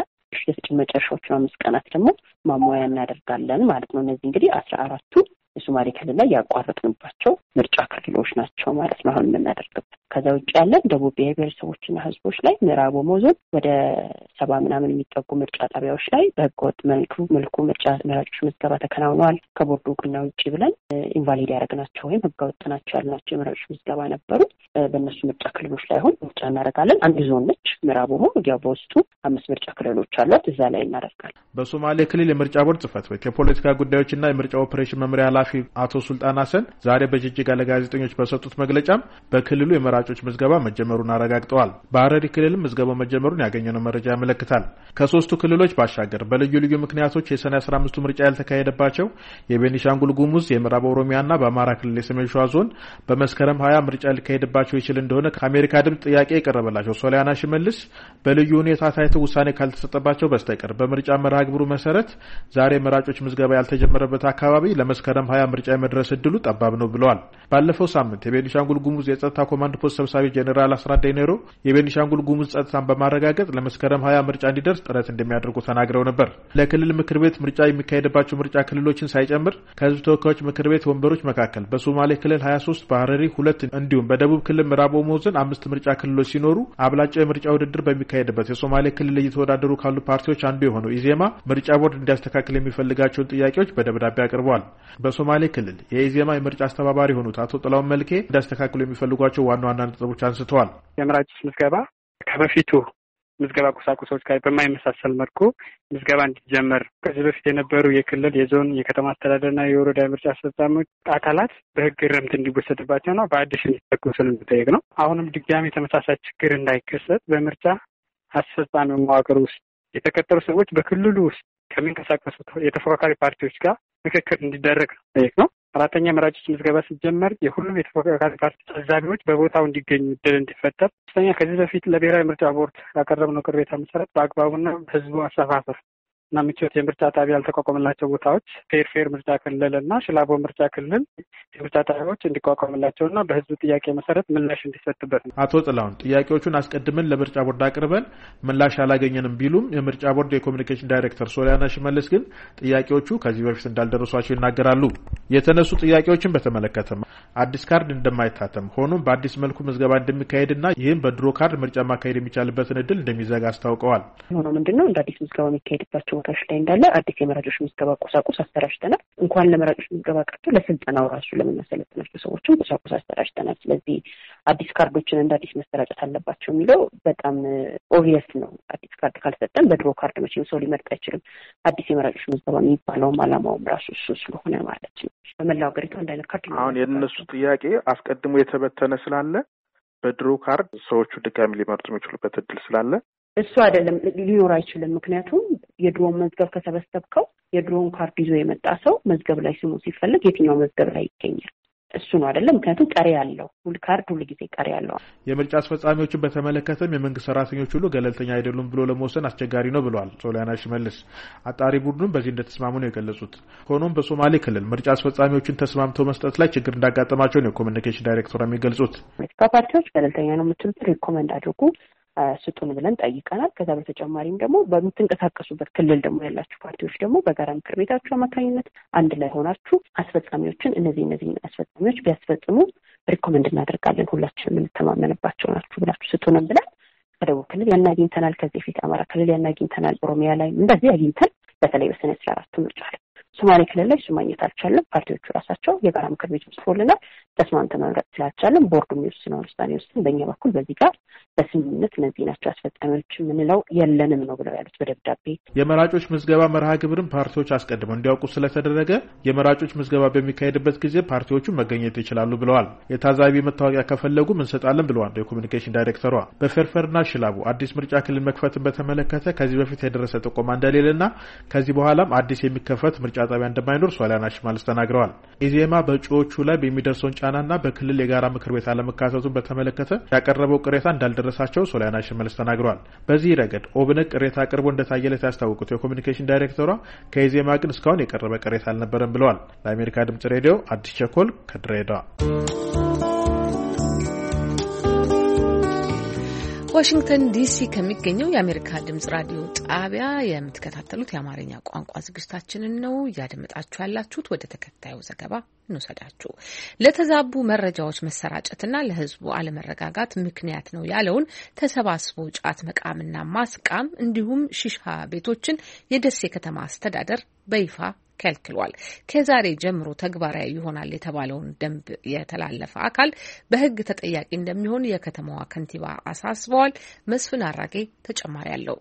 መጨረሻዎቹ 5 ቀናት ደግሞ ማሟያ እናደርጋለን ማለት ነው። እነዚህ እንግዲህ 14ቱ የሶማሌ ክልል ላይ ያቋረጥንባቸው ምርጫ ክልሎች ናቸው ማለት ነው አሁን የምናደርግበት። ከዛ ውጭ ያለ ደቡብ ብሔረሰቦችና ህዝቦች ላይ ምዕራብ ኦሞ ዞን ወደ 70 ምናምን የሚጠጉ ምርጫ ጣቢያዎች ላይ በህገወጥ መልኩ መራጮች ምዝገባ ተከናውነዋል። ከቦርዱ እውቅና ውጭ ብለን ኢንቫሊድ ያደረግናቸው ወይም ህገወጥ ናቸው ያልናቸው የመራጮች ምዝገባ ነበሩ። በእነሱ ምርጫ ክልሎች ላይ አሁን ምርጫ እናደርጋለን። አንድ ዞን ነች ምዕራብ ኦሞ፣ ያው በውስጡ 5 ምርጫ ክልሎች አሏት። እዛ ላይ እናደርጋለን። በሶማሌ ክልል የምርጫ ቦርድ ጽህፈት ቤት የፖለቲካ ጉዳዮችና የምርጫ ኦፕሬሽን መምሪያ ኃላፊ አቶ ሱልጣን ሀሰን ዛሬ በጅጅጋ ለጋዜጠኞች በሰጡት መግለጫም በክልሉ የመራጮች ምዝገባ መጀመሩን አረጋግጠዋል። በሐረሪ ክልል ምዝገባው መጀመሩን ያገኘነው መረጃ ያመለክታል። ከ3ቱ ክልሎች ባሻገር በልዩ ልዩ ምክንያቶች የሰኔ 15ቱ ምርጫ ያልተካሄደባቸው የቤኒሻንጉል ጉሙዝ፣ የምዕራብ ኦሮሚያና በአማራ ክልል የሰሜን ሸዋ ዞን በመስከረም 20 ምርጫ ሊካሄድባቸው ይችል እንደሆነ ከአሜሪካ ድምጽ ጥያቄ የቀረበላቸው ሶሊያና ሽመልስ በልዩ ሁኔታ ታይቶ ውሳኔ ካልተሰጠባቸው በስተቀር በምርጫ መርሃ ግብሩ መሰረት ዛሬ መራጮች ምዝገባ ያልተጀመረበት አካባቢ ለመስከረም 20 ምርጫ የመድረስ እድሉ ጠባብ ነው ብለዋል። ባለፈው ሳምንት የቤኒሻንጉል ጉሙዝ የጸጥታ ኮማንድ ፖስት ሰብሳቢ ጄኔራል አስራት ዴኔሮ የቤኒሻንጉል ጉሙዝ ጸጥታን በማረጋገጥ ለመስከረም 20 ምርጫ እንዲደርስ ጥረት እንደሚያደርጉ ተናግረው ነበር። ለክልል ምክር ቤት ምርጫ የሚካሄድባቸው ምርጫ ክልሎችን ሳይጨምር ከህዝብ ተወካዮች ምክር ቤት ወንበሮች መካከል በሶማሌ ክልል 23፣ በሐረሪ 2 እንዲሁም በደቡብ ክልል ምዕራብ ኦሞ ዞን 5 ምርጫ ክልሎች ሲኖሩ አብላጫው የምርጫ ውድድር በሚካሄድበት የሶማሌ ክልል እየተወዳደሩ ካሉ ፓርቲዎች አንዱ የሆነው ኢዜማ ምርጫ ቦርድ እንዲያስተካክል የሚፈልጋቸውን ጥያቄዎች በደብዳቤ አቅርበዋል። በሶማሌ ክልል የኢዜማ የምርጫ አስተባባሪ የሆኑት አቶ ጥላውን መልኬ እንዲያስተካክሉ የሚፈልጓቸው ዋና ዋና ነጥቦች አንስተዋል። የመራጮች ምዝገባ ከበፊቱ ምዝገባ ቁሳቁሶች ጋር በማይመሳሰል መልኩ ምዝገባ እንዲጀመር ከዚህ በፊት የነበሩ የክልል፣ የዞን፣ የከተማ አስተዳደርና የወረዳ ምርጫ አስፈጻሚዎች አካላት በህግ እርምት እንዲወሰድባቸውና በአዲስ እንዲተኩ ስለሚጠየቅ ነው። አሁንም ድጋሚ ተመሳሳይ ችግር እንዳይከሰት በምርጫ አስፈጻሚ መዋቅር ውስጥ የተቀጠሩ ሰዎች በክልሉ ውስጥ ከሚንቀሳቀሱ የተፎካካሪ ፓርቲዎች ጋር ምክክር እንዲደረግ ጠየቅ ነው። 4ኛ መራጮች ምዝገባ ሲጀመር የሁሉም የተፎካካሪ ፓርቲ ታዛቢዎች በቦታው እንዲገኙ እድል እንዲፈጠር። 5ኛ ከዚህ በፊት ለብሔራዊ ምርጫ ቦርድ ያቀረብነው ቅሬታ መሰረት በአግባቡና ህዝቡ አሰፋፈር እና ምቾት የምርጫ ጣቢያ ያልተቋቋመላቸው ቦታዎች ፌር ምርጫ ክልል እና ሽላቦ ምርጫ ክልል የምርጫ ጣቢያዎች እንዲቋቋምላቸውና በህዝቡ ጥያቄ መሰረት ምላሽ እንዲሰጥበት ነው። አቶ ጥላሁን ጥያቄዎቹን አስቀድመን ለምርጫ ቦርድ አቅርበን ምላሽ አላገኘንም ቢሉም የምርጫ ቦርድ የኮሚኒኬሽን ዳይሬክተር ሶሊያና ሽመልስ ግን ጥያቄዎቹ ከዚህ በፊት እንዳልደረሷቸው ይናገራሉ። የተነሱ ጥያቄዎችን በተመለከተ አዲስ ካርድ እንደማይታተም ሆኖም በአዲስ መልኩ ምዝገባ እንደሚካሄድና ይህም በድሮ ካርድ ምርጫ ማካሄድ የሚቻልበትን እድል እንደሚዘጋ አስታውቀዋል። ሆኖ ምንድነው እንደ አዲስ ምዝገባ የሚካሄድባቸው ቦታዎች ላይ እንዳለ አዲስ የመራጮች ምዝገባ ቁሳቁስ አሰራጭተናል። እንኳን ለመራጮች ምዝገባ ቀርቶ ለስልጠናው ራሱ ለምናሰለጥናቸው ሰዎችም ቁሳቁስ አሰራጭተናል። ስለዚህ አዲስ ካርዶችን እንደ አዲስ መሰራጨት አለባቸው የሚለው በጣም ኦብቪየስ ነው። አዲስ ካርድ ካልሰጠን በድሮ ካርድ መቼም ሰው ሊመርጥ አይችልም። አዲስ የመራጮች ምዝገባ የሚባለውም አላማውም ራሱ እሱ ስለሆነ ማለት ነው። በመላው ሀገሪቱ አንድ አይነት ካርድ አሁን የእነሱ ጥያቄ አስቀድሞ የተበተነ ስላለ በድሮ ካርድ ሰዎቹ ድጋሚ ሊመርጡ የሚችሉበት እድል ስላለ እሱ አይደለም ሊኖር አይችልም። ምክንያቱም የድሮውን መዝገብ ከሰበሰብከው የድሮውን ካርድ ይዞ የመጣ ሰው መዝገብ ላይ ስሙ ሲፈልግ የትኛው መዝገብ ላይ ይገኛል? እሱ ነው አይደለም። ምክንያቱም ቀሪ ያለው ሁሉ ካርድ ሁሉ ጊዜ ቀሪ ያለው። የምርጫ አስፈጻሚዎችን በተመለከተም የመንግስት ሰራተኞች ሁሉ ገለልተኛ አይደሉም ብሎ ለመወሰን አስቸጋሪ ነው ብለዋል ሶሊያና ሽመልስ። አጣሪ ቡድኑም በዚህ እንደተስማሙ ነው የገለጹት። ሆኖም በሶማሌ ክልል ምርጫ አስፈጻሚዎችን ተስማምተው መስጠት ላይ ችግር እንዳጋጠማቸው ነው የኮሚኒኬሽን ዳይሬክተር የሚገልጹት። ፖለቲካ ፓርቲዎች ገለልተኛ ነው የምትሉት ሪኮመንድ አድርጉ ስጡን ብለን ጠይቀናል። ከዛ በተጨማሪም ደግሞ በምትንቀሳቀሱበት ክልል ደግሞ ያላችሁ ፓርቲዎች ደግሞ በጋራ ምክር ቤታችሁ አማካኝነት አንድ ላይ ሆናችሁ አስፈጻሚዎችን እነዚህ አስፈጻሚዎች ቢያስፈጽሙ ሪኮመንድ እናደርጋለን፣ ሁላችንም የምንተማመንባቸው ናችሁ ብላችሁ ስጡንም ብለን ከደቡብ ክልል ያን አግኝተናል። ከዚህ ፊት አማራ ክልል ያን አግኝተናል። ኦሮሚያ ላይ እንደዚህ አግኝተን በተለይ በሰኔ 14 ምርጫ ላይ ሶማሌ ክልል ላይ እሱ ማግኘት አልቻለም። ፓርቲዎቹ ራሳቸው የጋራ ምክር ቤት ጽፎልናል። ተስማምተን መምረጥ ስላልቻለን ቦርዱ የሚወስነው ውሳኔ ወስነን በእኛ በኩል በዚህ ጋር በስምምነት እነዚህ ናቸው አስፈጻሚዎች የምንለው የለንም ነው ብለው ያሉት በደብዳቤ። የመራጮች ምዝገባ መርሃ ግብርን ፓርቲዎች አስቀድመው እንዲያውቁ ስለተደረገ የመራጮች ምዝገባ በሚካሄድበት ጊዜ ፓርቲዎቹ መገኘት ይችላሉ ብለዋል። የታዛቢ መታወቂያ ከፈለጉ እንሰጣለን ብለዋል የኮሚኒኬሽን ዳይሬክተሯ። በፈርፈርና ሽላቡ አዲስ ምርጫ ክልል መክፈትን በተመለከተ ከዚህ በፊት የደረሰ ጥቆማ እንደሌለና ከዚህ በኋላም አዲስ የሚከፈት ምርጫ ጣቢያ እንደማይኖር ሶሊያና ሽመልስ ተናግረዋል። ኢዜማ በእጩዎቹ ላይ በሚደርሰውን ጫናና በክልል የጋራ ምክር ቤት አለመካተቱን በተመለከተ ያቀረበው ቅሬታ እንዳልደረሳቸው ሶሊያና ሽመልስ ተናግረዋል። በዚህ ረገድ ኦብነግ ቅሬታ አቅርቦ እንደታየለት ያስታወቁት የኮሚኒኬሽን ዳይሬክተሯ ከኢዜማ ግን እስካሁን የቀረበ ቅሬታ አልነበረም ብለዋል። ለአሜሪካ ድምጽ ሬዲዮ አዲስ ቸኮል ከድሬዳዋ። ዋሽንግተን ዲሲ ከሚገኘው የአሜሪካ ድምጽ ራዲዮ ጣቢያ የምትከታተሉት የአማርኛ ቋንቋ ዝግጅታችንን ነው እያደመጣችሁ ያላችሁት። ወደ ተከታዩ ዘገባ እንወሰዳችሁ። ለተዛቡ መረጃዎች መሰራጨትና ለሕዝቡ አለመረጋጋት ምክንያት ነው ያለውን ተሰባስቦ ጫት መቃምና ማስቃም እንዲሁም ሺሻ ቤቶችን የደሴ ከተማ አስተዳደር በይፋ ከልክሏል። ከዛሬ ጀምሮ ተግባራዊ ይሆናል የተባለውን ደንብ የተላለፈ አካል በሕግ ተጠያቂ እንደሚሆን የከተማዋ ከንቲባ አሳስበዋል። መስፍን አራጌ ተጨማሪ አለው።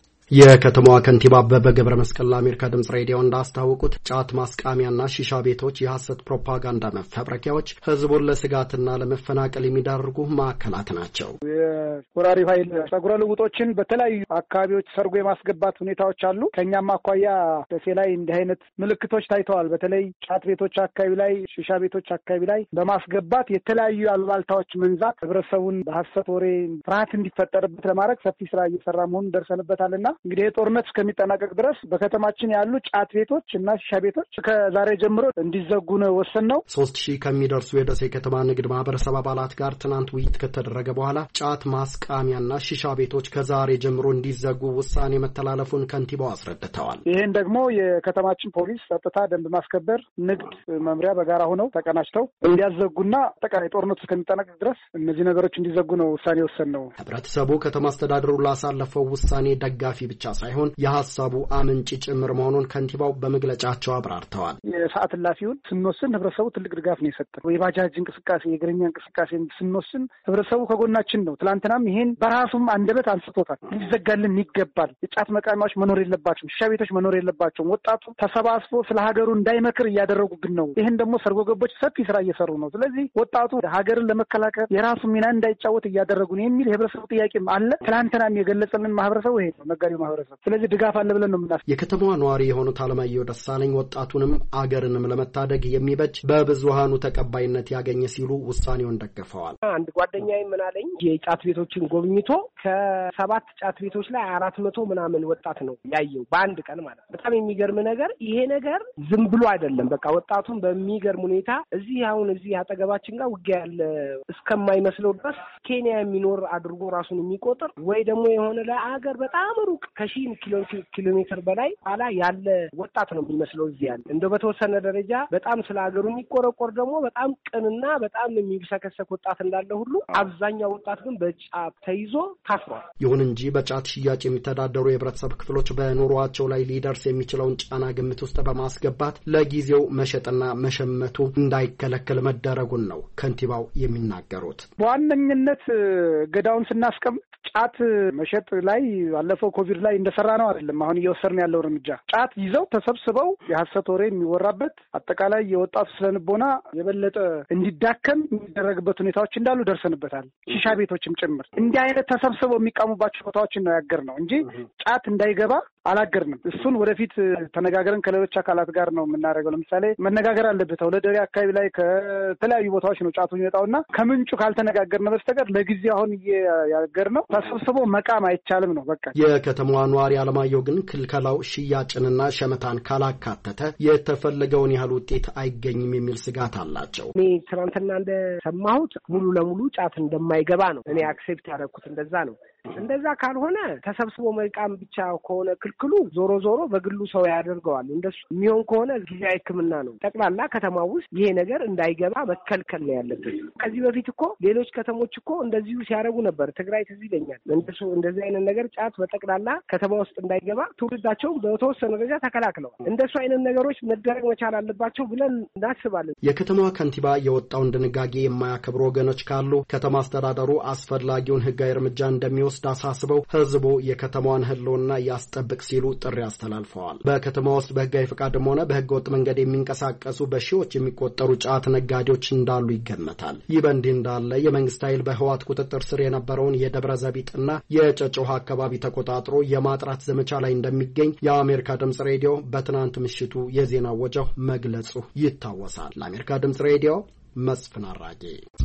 የከተማዋ ከንቲባ አበበ ገብረ መስቀል ለአሜሪካ ድምጽ ሬዲዮ እንዳስታወቁት ጫት ማስቃሚያና ሺሻ ቤቶች የሐሰት ፕሮፓጋንዳ መፈብረኪያዎች ህዝቡን ለስጋትና ለመፈናቀል የሚዳርጉ ማዕከላት ናቸው። የወራሪ ኃይል ጸጉረ ልውጦችን በተለያዩ አካባቢዎች ሰርጎ የማስገባት ሁኔታዎች አሉ። ከኛም አኳያ ደሴ ላይ እንዲህ አይነት ምልክቶች ታይተዋል። በተለይ ጫት ቤቶች አካባቢ ላይ፣ ሺሻ ቤቶች አካባቢ ላይ በማስገባት የተለያዩ አሉባልታዎች መንዛት ህብረተሰቡን በሐሰት ወሬ ፍርሃት እንዲፈጠርበት ለማድረግ ሰፊ ስራ እየሰራ መሆኑን ደርሰንበታልና እንግዲህ የጦርነት እስከሚጠናቀቅ ድረስ በከተማችን ያሉ ጫት ቤቶች እና ሺሻ ቤቶች ከዛሬ ጀምሮ እንዲዘጉ ነው ወሰንነው። 3000 ከሚደርሱ የደሴ ከተማ ንግድ ማህበረሰብ አባላት ጋር ትናንት ውይይት ከተደረገ በኋላ ጫት ማስቃሚያና ሺሻ ቤቶች ከዛሬ ጀምሮ እንዲዘጉ ውሳኔ መተላለፉን ከንቲባው አስረድተዋል። ይህን ደግሞ የከተማችን ፖሊስ፣ ጸጥታ፣ ደንብ ማስከበር፣ ንግድ መምሪያ በጋራ ሆነው ተቀናጅተው እንዲያዘጉና አጠቃላይ ጦርነቱ እስከሚጠናቀቅ ድረስ እነዚህ ነገሮች እንዲዘጉ ነው ውሳኔ ወሰንነው። ህብረተሰቡ ከተማ አስተዳደሩ ላሳለፈው ውሳኔ ደጋፊ ብቻ ሳይሆን የሐሳቡ አመንጭ ጭምር መሆኑን ከንቲባው በመግለጫቸው አብራርተዋል። የሰዓት እላፊውን ስንወስን ህብረተሰቡ ትልቅ ድጋፍ ነው የሰጠው። የባጃጅ እንቅስቃሴ፣ የእግረኛ እንቅስቃሴ ስንወስን ህብረተሰቡ ከጎናችን ነው። ትላንትናም ይሄን በራሱም አንደበት አንስቶታል። ሊዘጋልን ይገባል። የጫት መቃሚያዎች መኖር የለባቸውም። ሺሻ ቤቶች መኖር የለባቸውም። ወጣቱ ተሰባስቦ ስለ ሀገሩ እንዳይመክር እያደረጉብን ነው። ይህን ደግሞ ሰርጎ ገቦች ሰፊ ስራ እየሰሩ ነው። ስለዚህ ወጣቱ ሀገርን ለመከላከል የራሱ ሚና እንዳይጫወት እያደረጉ ነው የሚል የህብረተሰቡ ጥያቄም አለ። ትላንትናም የገለጸልን ማህበረሰቡ ይሄ ነው ነጋዴው ማህበረሰብ። ስለዚህ ድጋፍ አለ ብለን ነው የምናስ የከተማዋ ነዋሪ የሆኑት አለማየሁ ደሳለኝ ወጣቱንም አገርንም ለመታደግ የሚበጅ በብዙሃኑ ተቀባይነት ያገኘ ሲሉ ውሳኔውን ደግፈዋል። አንድ ጓደኛዬ ምን አለኝ፣ የጫት ቤቶችን ጎብኝቶ ከ7 ጫት ቤቶች ላይ 400 ምናምን ወጣት ነው ያየው በአንድ ቀን ማለት ነው። በጣም የሚገርም ነገር ይሄ ነገር ዝም ብሎ አይደለም። በቃ ወጣቱን በሚገርም ሁኔታ እዚህ አጠገባችን ጋር ውጊያ ያለ እስከማይመስለው ድረስ ኬንያ የሚኖር አድርጎ ራሱን የሚቆጥር ወይ ደግሞ የሆነ ለአገር በጣም ሩቅ ከ1000 ኪሎ ሜትር በላይ ኋላ ያለ ወጣት ነው የሚመስለው እዚህ ያለ። እንደው በተወሰነ ደረጃ በጣም ስለ ሀገሩ የሚቆረቆር ደግሞ በጣም ቅንና በጣም የሚብሰከሰክ ወጣት እንዳለ ሁሉ አብዛኛው ወጣት ግን በጫት ተይዞ ታስሯል። ይሁን እንጂ በጫት ሽያጭ የሚተዳደሩ የህብረተሰብ ክፍሎች በኑሯቸው ላይ ሊደርስ የሚችለውን ጫና ግምት ውስጥ በማስገባት ለጊዜው መሸጥና መሸመቱ እንዳይከለከል መደረጉን ነው ከንቲባው የሚናገሩት። በዋነኝነት ገዳውን ስናስቀምጥ ጫት መሸጥ ላይ ባለፈው ኮቪድ ላይ እንደሰራ ነው አይደለም። አሁን እየወሰድን ያለው እርምጃ ጫት ይዘው ተሰብስበው የሐሰት ወሬ የሚወራበት አጠቃላይ የወጣቱ ስለንቦና የበለጠ እንዲዳከም የሚደረግበት ሁኔታዎች እንዳሉ ደርሰንበታል። ሺሻ ቤቶችም ጭምር እንዲህ አይነት ተሰብስበው የሚቃሙባቸው ቦታዎችን ነው ያገር ነው እንጂ ጫት እንዳይገባ አላገርንም። እሱን ወደፊት ተነጋገረን ከሌሎች አካላት ጋር ነው የምናደርገው። ለምሳሌ መነጋገር አለበት። ወለደሪ አካባቢ ላይ ከተለያዩ ቦታዎች ነው ጫቱ የሚወጣውና ከምንጩ ካልተነጋገርን በስተቀር ለጊዜው አሁን እያገር ነው ተሰብስቦ መቃም አይቻልም ነው በቃ። የከተማዋ ነዋሪ አለማየሁ ግን ክልከላው ሽያጭንና ሸመታን ካላካተተ የተፈለገውን ያህል ውጤት አይገኝም የሚል ስጋት አላቸው። እኔ ትናንትና እንደሰማሁት ሙሉ ለሙሉ ጫት እንደማይገባ ነው እኔ አክሴፕት ያደረኩት እንደዛ ነው። እንደዛ ካልሆነ ተሰብስቦ መልቃም ብቻ ከሆነ ክልክሉ ዞሮ ዞሮ በግሉ ሰው ያደርገዋል። እንደሱ የሚሆን ከሆነ ጊዜያዊ ሕክምና ነው። ጠቅላላ ከተማ ውስጥ ይሄ ነገር እንዳይገባ መከልከል ነው ያለበት። ከዚህ በፊት እኮ ሌሎች ከተሞች እኮ እንደዚሁ ሲያደርጉ ነበር። ትግራይ ትዝ ይለኛል። እንደዚህ አይነት ነገር ጫት በጠቅላላ ከተማ ውስጥ እንዳይገባ ትውልዳቸውን በተወሰነ ደረጃ ተከላክለዋል። እንደሱ አይነት ነገሮች መደረግ መቻል አለባቸው ብለን እናስባለን። የከተማዋ ከንቲባ የወጣውን ድንጋጌ የማያከብሩ ወገኖች ካሉ ከተማ አስተዳደሩ አስፈላጊውን ሕጋዊ እርምጃ እንደሚወስድ አሳስበው ህዝቡ የከተማዋን ህልውና ያስጠብቅ ሲሉ ጥሪ አስተላልፈዋል። በከተማ ውስጥ በህጋዊ ፈቃድም ሆነ በህገ ወጥ መንገድ የሚንቀሳቀሱ በሺዎች የሚቆጠሩ ጫት ነጋዴዎች እንዳሉ ይገመታል። ይህ በእንዲህ እንዳለ የመንግስት ኃይል በህወሓት ቁጥጥር ስር የነበረውን የደብረ ዘቢጥና የጨጨሆ አካባቢ ተቆጣጥሮ የማጥራት ዘመቻ ላይ እንደሚገኝ የአሜሪካ ድምጽ ሬዲዮ በትናንት ምሽቱ የዜና ወጃው መግለጹ ይታወሳል። ለአሜሪካ ድምጽ ሬዲዮ መስፍን አራጌ።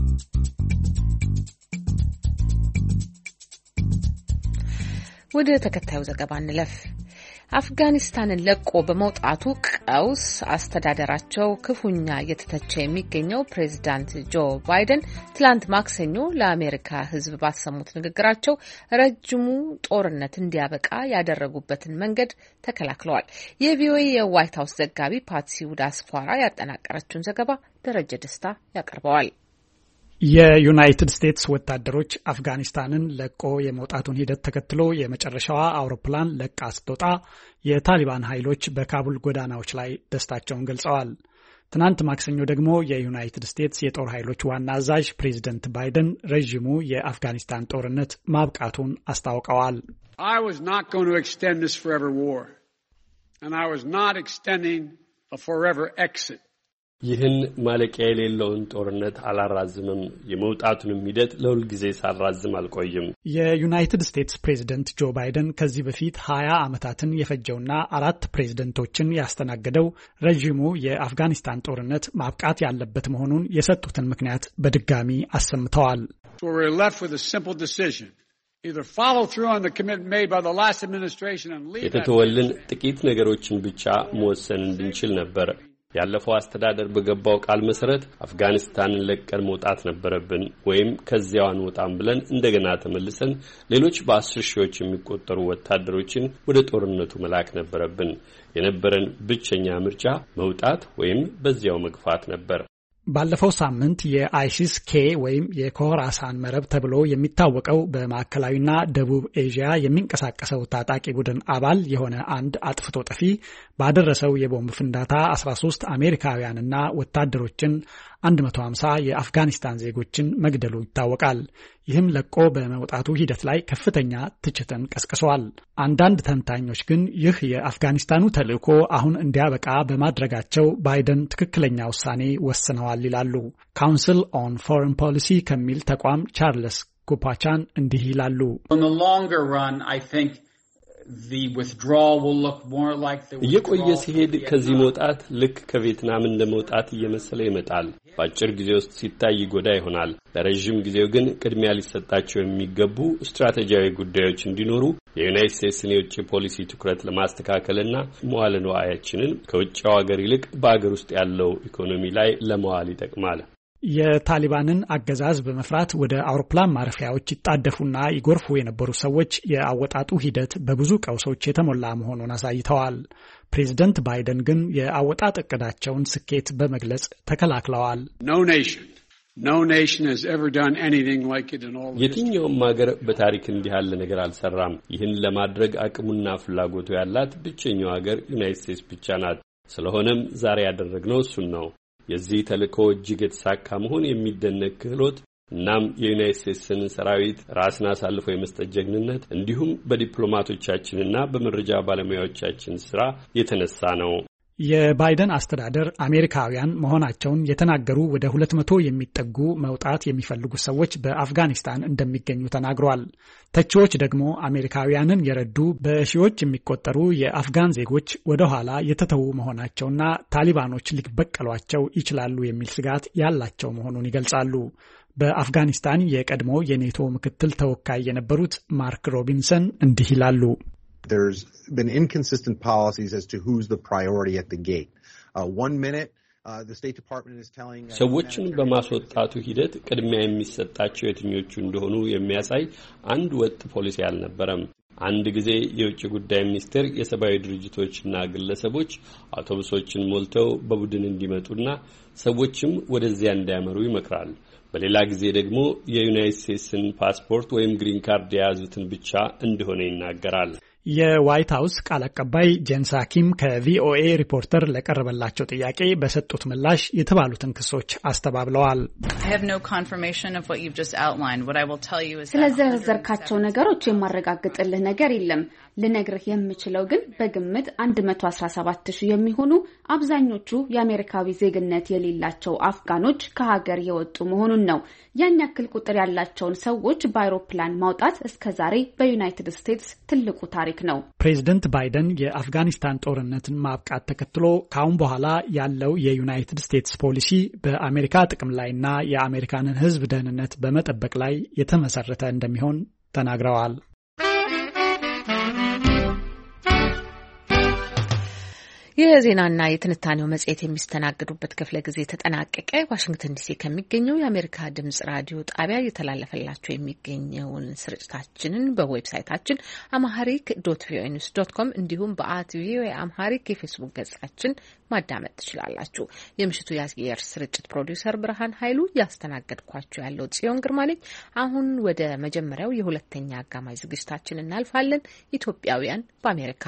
ወደ ተከታዩ ዘገባ እንለፍ። አፍጋኒስታንን ለቆ በመውጣቱ ቀውስ አስተዳደራቸው ክፉኛ እየተተቸ የሚገኘው ፕሬዚዳንት ጆ ባይደን ትላንት ማክሰኞ ለአሜሪካ ሕዝብ ባሰሙት ንግግራቸው ረጅሙ ጦርነት እንዲያበቃ ያደረጉበትን መንገድ ተከላክለዋል። የቪኦኤ የዋይት ሀውስ ዘጋቢ ፓትሲ ውዳስኳራ ያጠናቀረችውን ዘገባ ደረጀ ደስታ ያቀርበዋል። የዩናይትድ ስቴትስ ወታደሮች አፍጋኒስታንን ለቆ የመውጣቱን ሂደት ተከትሎ የመጨረሻዋ አውሮፕላን ለቃ ስትወጣ የታሊባን ኃይሎች በካቡል ጎዳናዎች ላይ ደስታቸውን ገልጸዋል። ትናንት ማክሰኞ ደግሞ የዩናይትድ ስቴትስ የጦር ኃይሎች ዋና አዛዥ ፕሬዚደንት ባይደን ረዥሙ የአፍጋኒስታን ጦርነት ማብቃቱን አስታውቀዋል። I was not going to extend this forever war and I was not extending a forever exit. ይህን ማለቂያ የሌለውን ጦርነት አላራዝምም። የመውጣቱንም ሂደት ለሁል ጊዜ ሳራዝም አልቆይም። የዩናይትድ ስቴትስ ፕሬዝደንት ጆ ባይደን ከዚህ በፊት 20 ዓመታትን የፈጀውና 4 ፕሬዝደንቶችን ያስተናገደው ረዥሙ የአፍጋኒስታን ጦርነት ማብቃት ያለበት መሆኑን የሰጡትን ምክንያት በድጋሚ አሰምተዋል። የተተወልን ጥቂት ነገሮችን ብቻ መወሰን እንድንችል ነበር። ያለፈው አስተዳደር በገባው ቃል መሰረት አፍጋኒስታንን ለቀን መውጣት ነበረብን፣ ወይም ከዚያው አንወጣም ብለን እንደገና ተመልሰን ሌሎች በ10 ሺዎች የሚቆጠሩ ወታደሮችን ወደ ጦርነቱ መላክ ነበረብን። የነበረን ብቸኛ ምርጫ መውጣት ወይም በዚያው መግፋት ነበር። ባለፈው ሳምንት የአይሲስ ኬ ወይም የኮራሳን መረብ ተብሎ የሚታወቀው በማዕከላዊና ደቡብ ኤዥያ የሚንቀሳቀሰው ታጣቂ ቡድን አባል የሆነ አንድ አጥፍቶ ጠፊ ባደረሰው የቦምብ ፍንዳታ 13 አሜሪካውያንና ወታደሮችን 150 የአፍጋኒስታን ዜጎችን መግደሉ ይታወቃል። ይህም ለቆ በመውጣቱ ሂደት ላይ ከፍተኛ ትችትን ቀስቅሷል። አንዳንድ ተንታኞች ግን ይህ የአፍጋኒስታኑ ተልዕኮ አሁን እንዲያበቃ በማድረጋቸው ባይደን ትክክለኛ ውሳኔ ወስነዋል ይላሉ። ካውንስል ኦን ፎሬን ፖሊሲ ከሚል ተቋም ቻርልስ ኩፓቻን እንዲህ ይላሉ። እየቆየ ሲሄድ ከዚህ መውጣት ልክ ከቪየትናም እንደመውጣት እየመሰለ ይመጣል። በአጭር ጊዜ ውስጥ ሲታይ ይጎዳ ይሆናል። ለረዥም ጊዜው ግን ቅድሚያ ሊሰጣቸው የሚገቡ ስትራቴጂያዊ ጉዳዮች እንዲኖሩ የዩናይትድ ስቴትስን የውጭ ፖሊሲ ትኩረት ለማስተካከልና መዋለ ንዋያችንን ከውጭው ሀገር ይልቅ በአገር ውስጥ ያለው ኢኮኖሚ ላይ ለመዋል ይጠቅማል። የታሊባንን አገዛዝ በመፍራት ወደ አውሮፕላን ማረፊያዎች ይጣደፉና ይጎርፉ የነበሩ ሰዎች የአወጣጡ ሂደት በብዙ ቀውሶች የተሞላ መሆኑን አሳይተዋል። ፕሬዝደንት ባይደን ግን የአወጣጥ እቅዳቸውን ስኬት በመግለጽ ተከላክለዋል። የትኛውም ሀገር በታሪክ እንዲህ ያለ ነገር አልሰራም። ይህን ለማድረግ አቅሙና ፍላጎቱ ያላት ብቸኛው ሀገር ዩናይትድ ስቴትስ ብቻ ናት። ስለሆነም ዛሬ ያደረግነው እሱን ነው። የዚህ ተልእኮ እጅግ የተሳካ መሆን የሚደነቅ ክህሎት እናም የዩናይትድ ስቴትስን ሰራዊት ራስን አሳልፎ የመስጠት ጀግንነት እንዲሁም በዲፕሎማቶቻችንና በመረጃ ባለሙያዎቻችን ስራ የተነሳ ነው። የባይደን አስተዳደር አሜሪካውያን መሆናቸውን የተናገሩ ወደ 200 የሚጠጉ መውጣት የሚፈልጉ ሰዎች በአፍጋኒስታን እንደሚገኙ ተናግረዋል። ተቺዎች ደግሞ አሜሪካውያንን የረዱ በሺዎች የሚቆጠሩ የአፍጋን ዜጎች ወደ ኋላ የተተዉ መሆናቸውና ታሊባኖች ሊበቀሏቸው ይችላሉ የሚል ስጋት ያላቸው መሆኑን ይገልጻሉ። በአፍጋኒስታን የቀድሞ የኔቶ ምክትል ተወካይ የነበሩት ማርክ ሮቢንሰን እንዲህ ይላሉ። There's been inconsistent policies as to who's the priority at the gate. 1 minute ሰዎችን በማስወጣቱ ሂደት ቅድሚያ የሚሰጣቸው የትኞቹ እንደሆኑ የሚያሳይ አንድ ወጥ ፖሊሲ አልነበረም። አንድ ጊዜ የውጭ ጉዳይ ሚኒስቴር የሰብአዊ ድርጅቶችና ግለሰቦች አውቶቡሶችን ሞልተው በቡድን እንዲመጡና ሰዎችም ወደዚያ እንዲያመሩ ይመክራል። በሌላ ጊዜ ደግሞ የዩናይትድ ስቴትስን ፓስፖርት ወይም ግሪን ካርድ የያዙትን ብቻ እንደሆነ ይናገራል። የዋይት ሀውስ ቃል አቀባይ ጄን ሳኪም ከቪኦኤ ሪፖርተር ለቀረበላቸው ጥያቄ በሰጡት ምላሽ የተባሉትን ክሶች አስተባብለዋል። ስለዘረዘርካቸው ነገሮች የማረጋግጥልህ ነገር የለም። ልነግርህ የምችለው ግን በግምት 117,000 የሚሆኑ አብዛኞቹ የአሜሪካዊ ዜግነት የሌላቸው አፍጋኖች ከሀገር የወጡ መሆኑን ነው። ያን ያክል ቁጥር ያላቸውን ሰዎች በአውሮፕላን ማውጣት እስከዛሬ በዩናይትድ ስቴትስ ትልቁ ታሪክ ነው። ፕሬዚደንት ባይደን የአፍጋኒስታን ጦርነትን ማብቃት ተከትሎ ካሁን በኋላ ያለው የዩናይትድ ስቴትስ ፖሊሲ በአሜሪካ ጥቅም ላይና የአሜሪካንን ሕዝብ ደህንነት በመጠበቅ ላይ የተመሰረተ እንደሚሆን ተናግረዋል። የዜናና የትንታኔው መጽሔት የሚስተናገዱበት ክፍለ ጊዜ ተጠናቀቀ። ዋሽንግተን ዲሲ ከሚገኘው የአሜሪካ ድምጽ ራዲዮ ጣቢያ እየተላለፈላችሁ የሚገኘውን ስርጭታችንን በዌብሳይታችን amharic.voanews.com እንዲሁም በ@voa amharic የፌስቡክ ገጻችን ማዳመጥ ትችላላችሁ። የምሽቱ የአየር ስርጭት ፕሮዲውሰር ብርሃን ኃይሉ፣ ያስተናገድኳችሁ ያለው ጽዮን ግርማ ነኝ። አሁን ወደ መጀመሪያው የሁለተኛ አጋማሽ ዝግጅታችን እናልፋለን። ኢትዮጵያውያን በአሜሪካ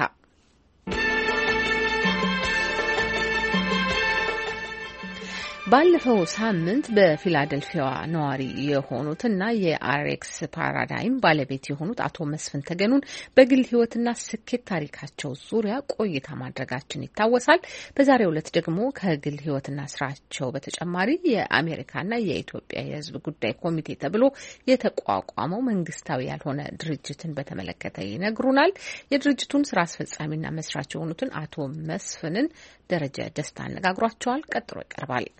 ባለፈው ሳምንት በፊላደልፊያዋ ነዋሪ የሆኑትና የአሬክስ ፓራዳይም ባለቤት የሆኑት አቶ መስፍን ተገኑን በግል ሕይወትና ስኬት ታሪካቸው ዙሪያ ቆይታ ማድረጋችን ይታወሳል። በዛሬው ዕለት ደግሞ ከግል ሕይወትና ስራቸው በተጨማሪ የአሜሪካና የኢትዮጵያ የሕዝብ ጉዳይ ኮሚቴ ተብሎ የተቋቋመው መንግስታዊ ያልሆነ ድርጅትን በተመለከተ ይነግሩናል። የድርጅቱን ስራ አስፈጻሚና መስራች የሆኑትን አቶ መስፍንን ደረጀ ደስታ አነጋግሯቸዋል። ቀጥሎ ይቀርባል።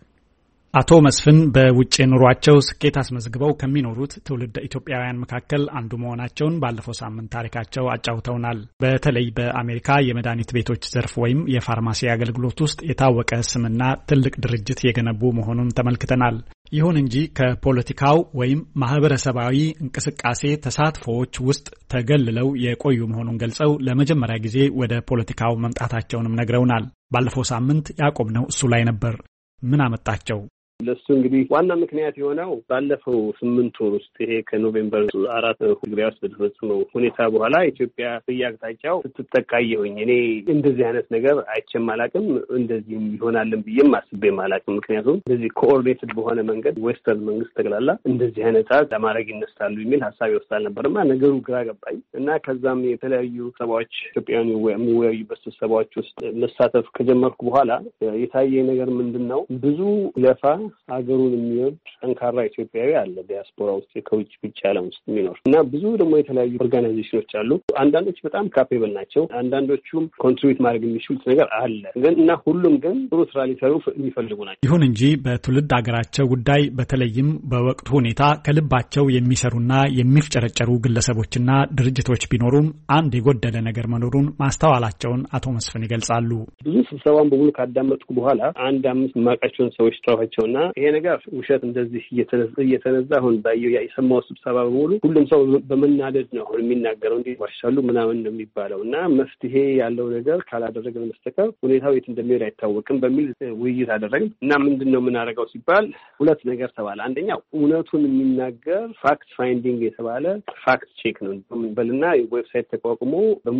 አቶ መስፍን በውጭ ኑሯቸው ስኬት አስመዝግበው ከሚኖሩት ትውልደ ኢትዮጵያውያን መካከል አንዱ መሆናቸውን ባለፈው ሳምንት ታሪካቸው አጫውተውናል። በተለይ በአሜሪካ የመድኃኒት ቤቶች ዘርፍ ወይም የፋርማሲ አገልግሎት ውስጥ የታወቀ ስምና ትልቅ ድርጅት የገነቡ መሆኑን ተመልክተናል። ይሁን እንጂ ከፖለቲካው ወይም ማህበረሰባዊ እንቅስቃሴ ተሳትፎዎች ውስጥ ተገልለው የቆዩ መሆኑን ገልጸው ለመጀመሪያ ጊዜ ወደ ፖለቲካው መምጣታቸውንም ነግረውናል። ባለፈው ሳምንት ያቆምነው እሱ ላይ ነበር። ምን አመጣቸው? ለሱ እንግዲህ ዋና ምክንያት የሆነው ባለፈው 8 ወር ውስጥ ይሄ ከኖቬምበር 4 ትግራይ ውስጥ በተፈጸመው ሁኔታ በኋላ ኢትዮጵያ በየአቅጣጫው ስትጠቃየሁኝ እኔ እንደዚህ አይነት ነገር አይቼም አላቅም፣ እንደዚህም ይሆናልን ብዬም አስቤም አላቅም። ምክንያቱም እንደዚህ ኮኦርዲኔትድ በሆነ መንገድ ዌስተርን መንግስት ተግላላ እንደዚህ አይነት ለማድረግ ይነሳሉ የሚል ሀሳብ ይወስዳል ነበርማ። ነገሩ ግራ ገባኝ እና ከዛም የተለያዩ ሰባዎች ኢትዮጵያውያን የሚወያዩበት ስብሰባዎች ውስጥ መሳተፍ ከጀመርኩ በኋላ የታየኝ ነገር ምንድን ነው? ብዙ ለፋ ሀገሩን የሚወድ ጠንካራ ኢትዮጵያዊ አለ ዲያስፖራ ውስጥ ከውጭ ብቻ ዓለም ውስጥ የሚኖር እና ብዙ ደግሞ የተለያዩ ኦርጋናይዜሽኖች አሉ። አንዳንዶች በጣም ካፔብል ናቸው፣ አንዳንዶቹም ኮንትሪቢዩት ማድረግ የሚችሉት ነገር አለ ግን እና ሁሉም ግን ጥሩ ስራ ሊሰሩ የሚፈልጉ ናቸው። ይሁን እንጂ በትውልድ ሀገራቸው ጉዳይ በተለይም በወቅቱ ሁኔታ ከልባቸው የሚሰሩና የሚፍጨረጨሩ ግለሰቦችና ድርጅቶች ቢኖሩም አንድ የጎደለ ነገር መኖሩን ማስተዋላቸውን አቶ መስፍን ይገልጻሉ። ብዙ ስብሰባን በሙሉ ካዳመጥኩ በኋላ 1-5 ማቃቸውን ሰዎች ጠራቸውና ይሄ ነገር ውሸት እንደዚህ እየተነዛ አሁን ባየው የሰማው ስብሰባ በሙሉ ሁሉም ሰው በመናደድ ነው አሁን የሚናገረው እንዴ ዋሻሉ ምናምን ነው የሚባለው እና መፍትሄ ያለው ነገር ካላደረግን በስተቀር ሁኔታው የት እንደሚሄድ አይታወቅም በሚል ውይይት አደረግን እና ምንድነው የምናደርገው ሲባል ሁለት ነገር ተባለ። አንደኛው እውነቱን የሚናገር ፋክት ፋይንዲንግ የተባለ ፋክት ቼክ ነው በልና ዌብሳይት ተቋቁሞ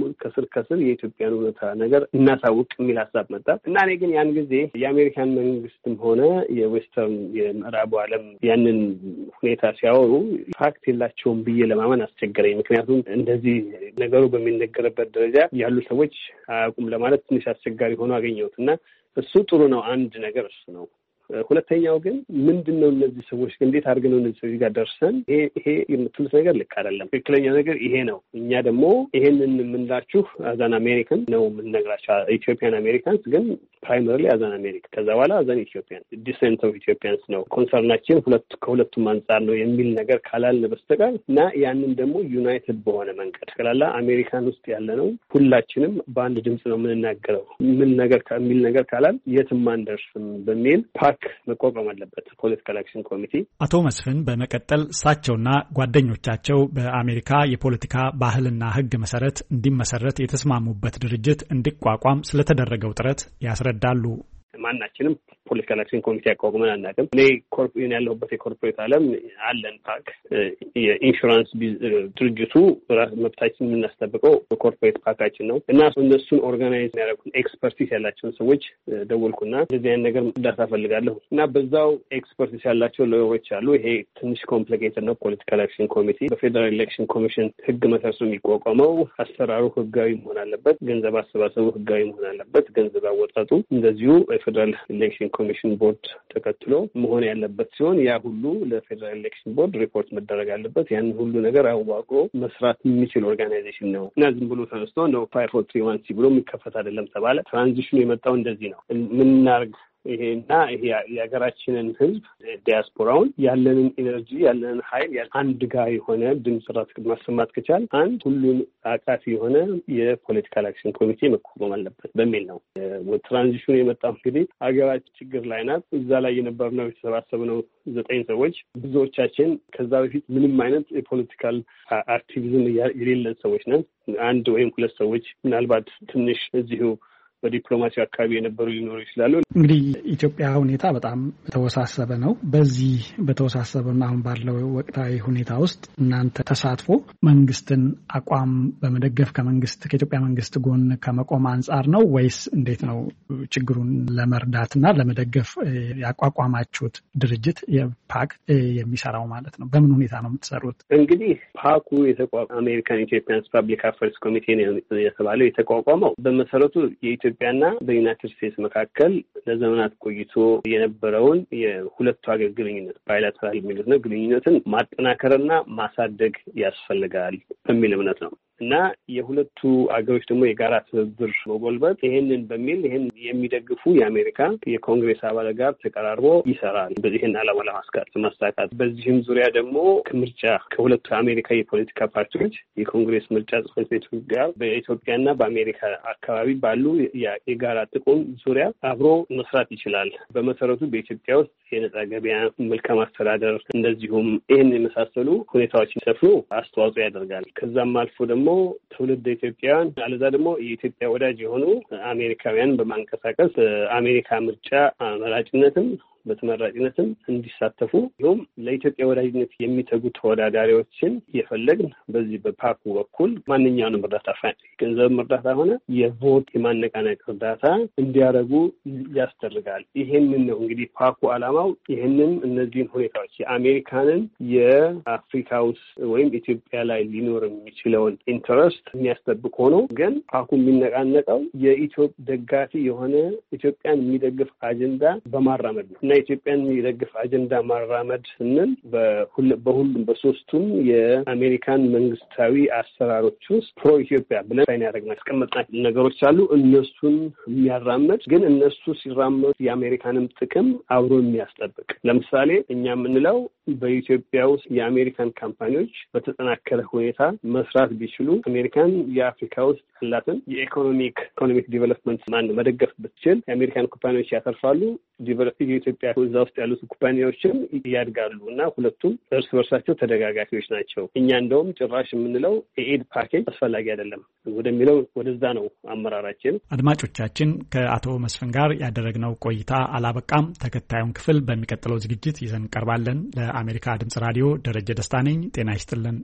ከስር የኢትዮጵያን እውነታ ነገር እናሳውቅ የሚል ሀሳብ መጣ እና እኔ ግን ያን ጊዜ የአሜሪካን መንግስትም ሆነ የዌስተርን የምዕራቡ ዓለም ያንን ሁኔታ ሲያወሩ ፋክት የላቸውም ብዬ ለማመን አስቸገረኝ። ምክንያቱም እንደዚህ ነገሩ በሚነገርበት ደረጃ ያሉ ሰዎች አያውቁም ለማለት ትንሽ አስቸጋሪ ሆኖ አገኘሁት እና እሱ ጥሩ ነው። አንድ ነገር እሱ ነው። ሁለተኛው ግን ምንድነው እነዚህ ሰዎች እንዴት አድርገን ነው እነዚህ ሰዎች ጋር ደርሰን ይሄ የምትሉት ነገር ልክ አይደለም፣ ትክክለኛው ነገር ይሄ ነው፣ እኛ ደግሞ ይሄንን የምንላችሁ አዛን አሜሪካን ነው የምንነግራችሁ፣ ኢትዮጵያን አሜሪካንስ ግን ፕራይመሪሊ አዛን አሜሪካን ከዛ በኋላ አዛን ኢትዮጵያን ዲሰንት ኦፍ ኢትዮጵያንስ ነው ኮንሰርናችን ከሁለቱም አንጻር ነው የሚል ነገር ካላልን በስተቀር እና ያንን ደግሞ ዩናይትድ በሆነ መንገድ ከላላ አሜሪካን ውስጥ ያለ ነው ሁላችንም በአንድ ድምጽ ነው የምንናገረው ምን ነገር ከሚል ነገር ካላል የትም አንደርስም በሚል ፓክ መቋቋም አለበት ፖለቲካል አክሽን ኮሚቴ። አቶ መስፍን በመቀጠል እሳቸውና ጓደኞቻቸው በአሜሪካ የፖለቲካ ባህልና ሕግ መሰረት እንዲመሰረት የተስማሙበት ድርጅት እንዲቋቋም ስለተደረገው ጥረት ያስረዳሉ። ማናችንም ፖለቲካል አክሽን ኮሚቴ አቋቁመን አናውቅም። እኔ ኮርፖሬት ያለሁበት የኮርፖሬት ዓለም አለን ፓክ የኢንሹራንስ ድርጅቱ መብታችን የምናስጠብቀው በኮርፖሬት ፓካችን ነው እና እነሱን ኦርጋናይዝ ያደረጉን ኤክስፐርቲስ ያላቸውን ሰዎች ደወልኩና እንደዚህ አይነት ነገር እርዳታ ፈልጋለሁ እና በዛው ኤክስፐርቲስ ያላቸው ሎየሮች አሉ። ይሄ ትንሽ ኮምፕሊኬትድ ነው። ፖለቲካል አክሽን ኮሚቴ በፌዴራል ኤሌክሽን ኮሚሽን ህግ መሰረት የሚቋቋመው አሰራሩ ህጋዊ መሆን አለበት። ገንዘብ አሰባሰቡ ህጋዊ መሆን አለበት። ገንዘብ አወጣጡ እንደዚሁ የፌዴራል ኤሌክሽን ኮሚሽን ቦርድ ተከትሎ መሆን ያለበት ሲሆን ያ ሁሉ ለፌዴራል ኤሌክሽን ቦርድ ሪፖርት መደረግ አለበት። ያን ሁሉ ነገር አዋቅሮ መስራት የሚችል ኦርጋናይዜሽን ነው እና ዝም ብሎ ተነስቶ ነው 5431 ብሎ የሚከፈት አይደለም ተባለ። ትራንዚሽኑ የመጣው እንደዚህ ነው። ምን እናርግ ይሄና ይሄ የሀገራችንን ህዝብ ዲያስፖራውን ያለንን ኢነርጂ ያለንን ኃይል አንድ ጋር የሆነ ድምጽ ራስ ማሰማት ከቻል አንድ ሁሉን አቃፊ የሆነ የፖለቲካል አክሽን ኮሚቴ መቋቋም አለበት በሚል ነው ትራንዚሽኑ የመጣው። እንግዲህ ሀገራችን ችግር ላይ ናት። እዛ ላይ የነበርነው የተሰባሰብነው 9 ሰዎች ብዙዎቻችን ከዛ በፊት ምንም አይነት የፖለቲካል አክቲቪዝም የሌለን ሰዎች ነን። 1 ወይም 2 ሰዎች ምናልባት ትንሽ እዚሁ በዲፕሎማሲ አካባቢ የነበሩ ሊኖሩ ይችላሉ። እንግዲህ ኢትዮጵያ ሁኔታ በጣም ተወሳሰበ ነው። በዚህ በተወሳሰበና አሁን ባለው ወቅታዊ ሁኔታ ውስጥ እናንተ ተሳትፎ መንግስትን አቋም በመደገፍ ከኢትዮጵያ መንግስት ጎን ከመቆም አንጻር ነው ወይስ እንዴት ነው ችግሩን ለመርዳትና ለመደገፍ ያቋቋማችሁት ድርጅት የፓክ የሚሰራው ማለት ነው? በምን ሁኔታ ነው የምትሰሩት? እንግዲህ ፓኩ የተቋቋመው አሜሪካን ኢትዮጵያንስ ፐብሊክ አፌርስ ኮሚቴ ነው የተባለው። የተቋቋመው በመሰረቱ ኢትዮጵያና በዩናይትድ ስቴትስ መካከል ለዘመናት ቆይቶ የነበረውን የሁለቱ ሀገር ግንኙነት ባይላተራል የሚሉት ነው ግንኙነትን ማጠናከርና ማሳደግ ያስፈልጋል በሚል እምነት ነው እና የሁለቱ ሀገሮች ደግሞ የጋራ ትብብር መጎልበት ይሄንን በሚል ይሄን የሚደግፉ የአሜሪካ የኮንግሬስ አባላት ጋር ተቀራርቦ ይሰራል በዚህን ዓላማ ለማሳካት። በዚህም ዙሪያ ደግሞ ከምርጫ ከሁለቱ አሜሪካ የፖለቲካ ፓርቲዎች የኮንግሬስ ምርጫ ጽሕፈት ቤቶች ጋር በኢትዮጵያና በአሜሪካ አካባቢ ባሉ የጋራ ጥቅም ዙሪያ አብሮ መስራት ይችላል። በመሰረቱ በኢትዮጵያ ውስጥ የነጻ ገበያ፣ መልካም አስተዳደር እንደዚሁም ይህን የመሳሰሉ ሁኔታዎች ሲሰፍኑ አስተዋጽኦ ያደርጋል። ከዛም አልፎ ደግሞ ትውልድ ኢትዮጵያውያን አለዛ ደግሞ የኢትዮጵያ ወዳጅ የሆኑ አሜሪካውያን በማንቀሳቀስ አሜሪካ ምርጫ መራጭነትም በተመራጭነትም እንዲሳተፉ ይሁን ለኢትዮጵያ ወዳጅነት የሚተጉ ተወዳዳሪዎችን የፈለግን በዚህ በፓኩ በኩል ማንኛውንም እርዳታ ገንዘብ እርዳታ ሆነ የቮት የማነቃነቅ እርዳታ እንዲያደርጉ ያስደርጋል። ይሄንን ነው እንግዲህ ፓኩ ዓላማው። ይሄንን እነዚህን ሁኔታዎች የአሜሪካንን የአፍሪካ ውስጥ ወይም ኢትዮጵያ ላይ ሊኖር የሚችለውን ኢንተረስት የሚያስጠብቅ ሆኖ ግን ፓኩ የሚነቃነቀው የኢትዮጵያ ደጋፊ የሆነ ኢትዮጵያን የሚደግፍ አጀንዳ በማራመድ ነው እና ኢትዮጵያን የሚደግፍ አጀንዳ ማራመድ ስንል በሁሉም በሶስቱም የአሜሪካን መንግስታዊ አሰራሮች ውስጥ ፕሮ ኢትዮጵያ ብለን ሳይን ያስቀመጥናቸው ነገሮች አሉ። እነሱን የሚያራምድ ግን እነሱ ሲራመዱ የአሜሪካንም ጥቅም አብሮ የሚያስጠብቅ ለምሳሌ እኛ የምንለው በኢትዮጵያ ውስጥ የአሜሪካን ካምፓኒዎች በተጠናከረ ሁኔታ መስራት ቢችሉ አሜሪካን የአፍሪካ ውስጥ ያላትን የኢኮኖሚክ ዲቨሎፕመንት መደገፍ ብትችል የአሜሪካን ኩባንያዎች ያተርፋሉ፣ የኢትዮጵያ እዛ ውስጥ ያሉት ኩባንያዎችም ያድጋሉ እና ሁለቱም እርስ በርሳቸው ተደጋጋፊዎች ናቸው። እኛ እንደውም ጭራሽ የምንለው የኤድ ፓኬጅ አስፈላጊ አይደለም ወደሚለው ወደዛ ነው አመራራችን። አድማጮቻችን ከአቶ መስፍን ጋር ያደረግነው ቆይታ አላበቃም። ተከታዩን ክፍል በሚቀጥለው ዝግጅት ይዘን እንቀርባለን። ለአሜሪካ ድምጽ ራዲዮ ደረጀ ደስታ ነኝ። ጤና ይስጥልን።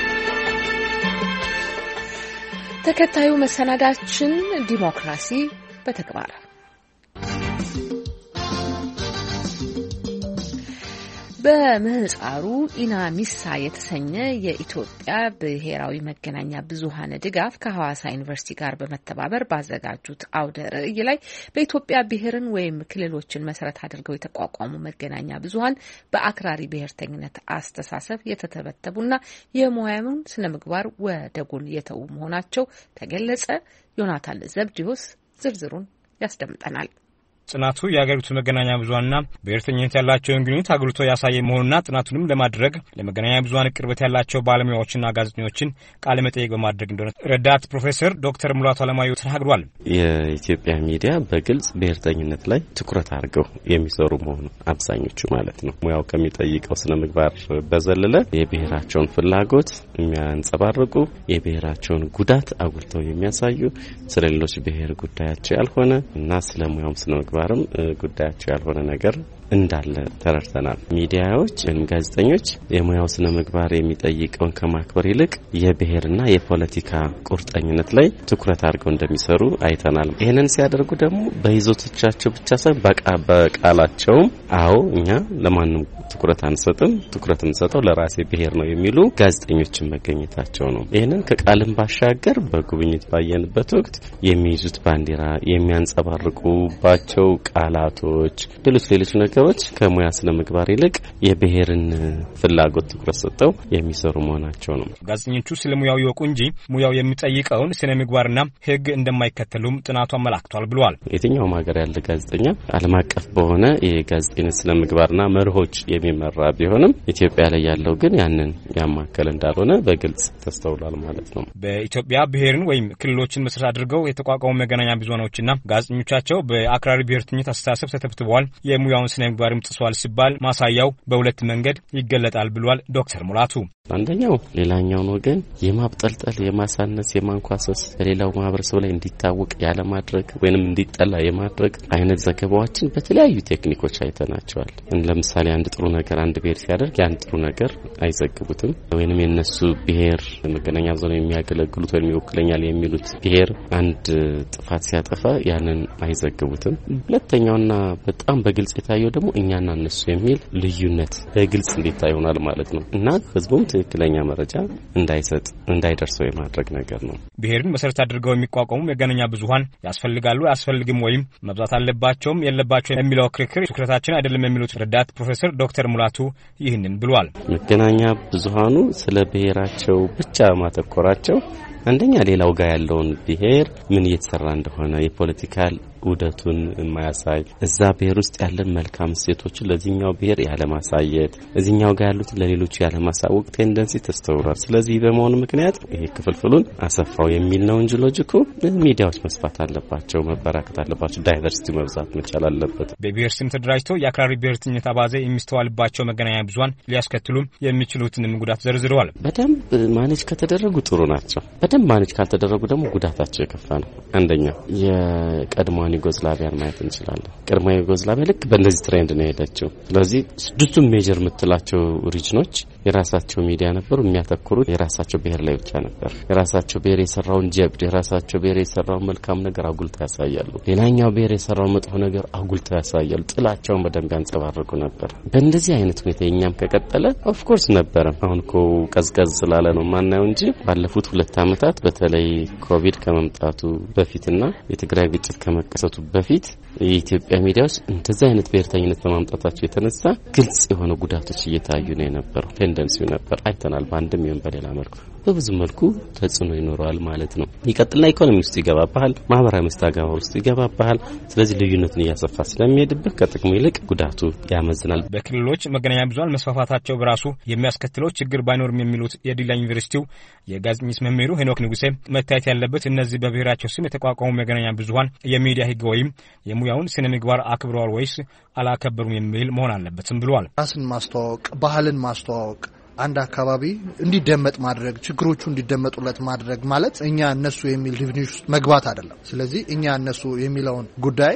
ተከታዩ መሰናዳችን ዲሞክራሲ በተግባር በምህጻሩ ኢናሚሳ የተሰኘ የኢትዮጵያ ብሔራዊ መገናኛ ብዙሃን ድጋፍ ከሐዋሳ ዩኒቨርሲቲ ጋር በመተባበር ባዘጋጁት አውደ ርዕይ ላይ በኢትዮጵያ ብሔርን ወይም ክልሎችን መሰረት አድርገው የተቋቋሙ መገናኛ ብዙሃን በአክራሪ ብሔርተኝነት አስተሳሰብ የተተበተቡና የሙያውን ስነ ምግባር ወደ ጎን የተዉ መሆናቸው ተገለጸ። ዮናታን ዘብዲዮስ ዝርዝሩን ያስደምጠናል። ጥናቱ የሀገሪቱ መገናኛ ብዙሃንና ብሔርተኝነት ያላቸውን ግንኙነት አጉልቶ ያሳየ መሆኑና ጥናቱንም ለማድረግ ለመገናኛ ብዙሃን ቅርበት ያላቸው ባለሙያዎችና ጋዜጠኞችን ቃለ መጠይቅ በማድረግ እንደሆነ ረዳት ፕሮፌሰር ዶክተር ሙላቱ አለማየሁ ተናግሯል። የኢትዮጵያ ሚዲያ በግልጽ ብሔርተኝነት ላይ ትኩረት አድርገው የሚሰሩ መሆኑ አብዛኞቹ ማለት ነው። ሙያው ከሚጠይቀው ስነ ምግባር በዘለለ የብሔራቸውን ፍላጎት የሚያንጸባርቁ፣ የብሔራቸውን ጉዳት አጉልተው የሚያሳዩ፣ ስለሌሎች ብሔር ጉዳያቸው ያልሆነ እና ስለ ሙያው ስነ ምግባርም ጉዳያቸው ያልሆነ ነገር እንዳለ ተረድተናል። ሚዲያዎች ወይም ጋዜጠኞች የሙያው ስነ ምግባር የሚጠይቀውን ከማክበር ይልቅ የብሔርና የፖለቲካ ቁርጠኝነት ላይ ትኩረት አድርገው እንደሚሰሩ አይተናል። ይሄንን ሲያደርጉ ደግሞ በይዘቶቻቸው ብቻ ሳይሆን በቃላቸውም አዎ እኛ ለማንም ትኩረት አንሰጥም፣ ትኩረት እንሰጠው ለራሴ ብሔር ነው የሚሉ ጋዜጠኞችን መገኘታቸው ነው። ይሄንን ከቃልም ባሻገር በጉብኝት ባየንበት ወቅት የሚይዙት ባንዲራ፣ የሚያንጸባርቁባቸው ቃላቶች፣ ሌሎች ነገሮች ከሙያ ስነ ምግባር ይልቅ የብሔርን ፍላጎት ትኩረት ሰጠው የሚሰሩ መሆናቸው ነው። ጋዜጠኞቹ ስለ ሙያው ይወቁ እንጂ ሙያው የሚጠይቀውን ስነ ምግባርና ሕግ እንደማይከተሉም ጥናቱ አመላክቷል ብሏል። የትኛውም ሀገር ያለ ጋዜጠኛ ዓለም አቀፍ በሆነ የጋዜጠኝነት ስነ ምግባርና መርሆች የሚመራ ቢሆንም ኢትዮጵያ ላይ ያለው ግን ያንን ያማከለ እንዳልሆነ በግልጽ ተስተውሏል ማለት ነው። በኢትዮጵያ ብሔርን ወይም ክልሎችን መሰረት አድርገው የተቋቋሙ መገናኛ ብዙሃኖችና ጋዜጠኞቻቸው በአክራሪ ብሔርተኝነት አስተሳሰብ ተተብትበዋል፣ የሙያውን ስነ ምግባርም ጥሷል ሲባል ማሳያው በሁለት መንገድ ይገለጣል ብሏል ዶክተር ሙላቱ። አንደኛው ሌላኛውን ወገን የማብጠልጠል፣ የማሳነስ፣ የማንኳሰስ በሌላው ማህበረሰብ ላይ እንዲታወቅ ያለ ማድረግ ወይንም እንዲጠላ የማድረግ አይነት ዘገባዎችን በተለያዩ ቴክኒኮች አይተናቸዋል። ለምሳሌ አንድ ጥሩ ነገር አንድ ብሔር ሲያደርግ ያን ጥሩ ነገር አይዘግቡትም፣ ወይንም የነሱ ብሔር መገናኛ ብዙሃን የሚያገለግሉት ወይም ይወክለኛል የሚሉት ብሔር አንድ ጥፋት ሲያጠፋ ያንን አይዘግቡትም። ሁለተኛውና በጣም በግልጽ የታየው ደግሞ እኛና እነሱ የሚል ልዩነት በግልጽ እንዲታይ ሆኗል ማለት ነው እና ህዝቡም ትክክለኛ መረጃ እንዳይደርሰው የማድረግ ነገር ነው። ብሔርን መሰረት አድርገው የሚቋቋሙ መገናኛ ብዙሃን ያስፈልጋሉ አያስፈልግም ወይም መብዛት አለባቸውም የለባቸው የሚለው ክርክር ትኩረታችን አይደለም የሚሉት ረዳት ፕሮፌሰር ዶክተር ሙላቱ ይህንን ብሏል። መገናኛ ብዙሃኑ ስለ ብሔራቸው ብቻ ማተኮራቸው አንደኛ ሌላው ጋር ያለውን ብሔር ምን እየተሰራ እንደሆነ የፖለቲካል ውደቱን የማያሳይ እዛ ብሔር ውስጥ ያለን መልካም እሴቶችን ለዚህኛው ብሔር ያለ ማሳየት እዚህኛው ጋር ያሉት ለሌሎች ያለ ማሳወቅ ቴንደንሲ ተስተውሏል። ስለዚህ በመሆኑ ምክንያት ይሄ ክፍልፍሉን አሰፋው የሚል ነው እንጂ ሎጂኩ ሚዲያዎች መስፋት አለባቸው፣ መበራከት አለባቸው፣ ዳይቨርሲቲ መብዛት መቻል አለበት። በብሔር ስም ተደራጅተው የአክራሪ ብሔርተኝነት አባዜ የሚስተዋልባቸው መገናኛ ብዙሃን ሊያስከትሉ የሚችሉትን ጉዳት ዘርዝረዋል። በደንብ ማኔጅ ከተደረጉ ጥሩ ናቸው። በደንብ ማኔጅ ካልተደረጉ ደግሞ ጉዳታቸው የከፋ ነው። አንደኛ የቀድሞ ዩጎዝላቪያን ማየት እንችላለን። ቀድሞ ዩጎዝላቪያ ልክ በእንደዚህ ትሬንድ ነው የሄደችው። ስለዚህ ስድስቱም ሜጀር የምትላቸው ሪጅኖች የራሳቸው ሚዲያ ነበሩ። የሚያተኩሩት የራሳቸው ብሔር ላይ ብቻ ነበር። የራሳቸው ብሔር የሰራውን ጀብድ፣ የራሳቸው ብሔር የሰራውን መልካም ነገር አጉልተው ያሳያሉ። ሌላኛው ብሔር የሰራውን መጥፎ ነገር አጉልተው ያሳያሉ። ጥላቸውን በደንብ ያንጸባርቁ ነበር። በእንደዚህ አይነት ሁኔታ እኛም ከቀጠለ ኦፍ ኮርስ ነበረ። አሁን እኮ ቀዝቀዝ ስላለ ነው ማናየው እንጂ ባለፉት 2 ዓመታት በተለይ ኮቪድ ከመምጣቱ በፊትና የትግራይ ግጭት ከመቀሰቱ በፊት የኢትዮጵያ ሚዲያዎች እንደዚህ አይነት ብሔርተኝነት በማምጣታቸው የተነሳ ግልጽ የሆኑ ጉዳቶች እየታዩ ነው የነበረው። ቴንደንሲው ነበር አይተናል። በአንድም ይሁን በሌላ መልኩ በብዙ መልኩ ተጽዕኖ ይኖረዋል ማለት ነው። ይቀጥልና ኢኮኖሚ ውስጥ ይገባባል፣ ማህበራዊ መስተጋብር ውስጥ ይገባባል። ስለዚህ ልዩነትን እያሰፋ ስለሚሄድበት ከጥቅሙ ይልቅ ጉዳቱ ያመዝናል። በክልሎች መገናኛ ብዙሃን መስፋፋታቸው በራሱ የሚያስከትለው ችግር ባይኖርም የሚሉት የዲላ ዩኒቨርሲቲው የጋዜጠኝነት መምህሩ ሄኖክ ንጉሴ መታየት ያለበት እነዚህ በብሔራቸው ስም የተቋቋሙ መገናኛ ብዙሃን የሚዲያ ሕግ ወይም የሙያውን ስነ ምግባር አክብረዋል ወይስ አላከበሩም የሚል መሆን አለበትም ብሏል። ራስን ማስተዋወቅ፣ ባህልን ማስተዋወቅ፣ አንድ አካባቢ እንዲደመጥ ማድረግ፣ ችግሮቹ እንዲደመጡለት ማድረግ ማለት እኛ እነሱ የሚል ዲፊኒሽን ውስጥ መግባት አይደለም። ስለዚህ እኛ እነሱ የሚለውን ጉዳይ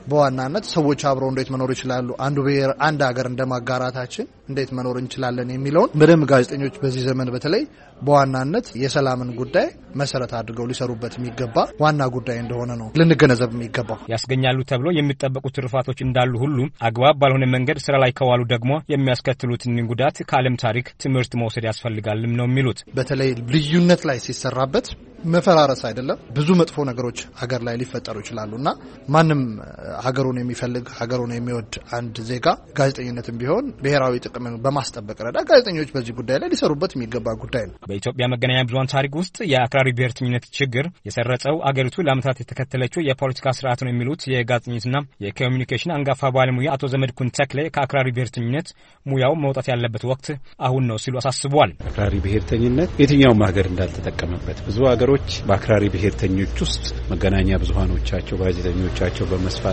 በዋናነት ሰዎች አብረው እንዴት መኖር ይችላሉ፣ አንዱ ብሔር አንድ ሀገር እንደማጋራታችን እንዴት መኖር እንችላለን የሚለውን በደንብ ጋዜጠኞች በዚህ ዘመን በተለይ በዋናነት የሰላምን ጉዳይ መሰረት አድርገው ሊሰሩበት የሚገባ ዋና ጉዳይ እንደሆነ ነው ልንገነዘብ የሚገባው። ያስገኛሉ ተብሎ የሚጠበቁ ትርፋቶች እንዳሉ ሁሉ አግባብ ባልሆነ መንገድ ስራ ላይ ከዋሉ ደግሞ የሚያስከትሉትን ጉዳት ከዓለም ታሪክ ትምህርት መውሰድ ያስፈልጋልም ነው የሚሉት። በተለይ ልዩነት ላይ ሲሰራበት መፈራረስ አይደለም ብዙ መጥፎ ነገሮች ሀገር ላይ ሊፈጠሩ ይችላሉና ማንም ሀገሩን የሚፈልግ ሀገሩን የሚወድ አንድ ዜጋ ጋዜጠኝነትም ቢሆን ብሔራዊ ጥቅምን በማስጠበቅ ረዳ ጋዜጠኞች በዚህ ጉዳይ ላይ ሊሰሩበት የሚገባ ጉዳይ ነው። በኢትዮጵያ መገናኛ ብዙሃን ታሪክ ውስጥ የአክራሪ ብሔርተኝነት ችግር የሰረጸው አገሪቱ ለዓመታት የተከተለችው የፖለቲካ ስርዓት ነው የሚሉት የጋዜጠኝነትና የኮሚኒኬሽን አንጋፋ ባለሙያ አቶ ዘመድኩን ተክሌ ከአክራሪ ብሔርተኝነት ሙያው መውጣት ያለበት ወቅት አሁን ነው ሲሉ አሳስበዋል። አክራሪ ብሔርተኝነት የትኛውም ሀገር እንዳልተጠቀመበት ብዙ ሀገሮች በአክራሪ ብሔርተኞች ውስጥ መገናኛ ብዙሃኖቻቸው ጋዜጠኞቻቸው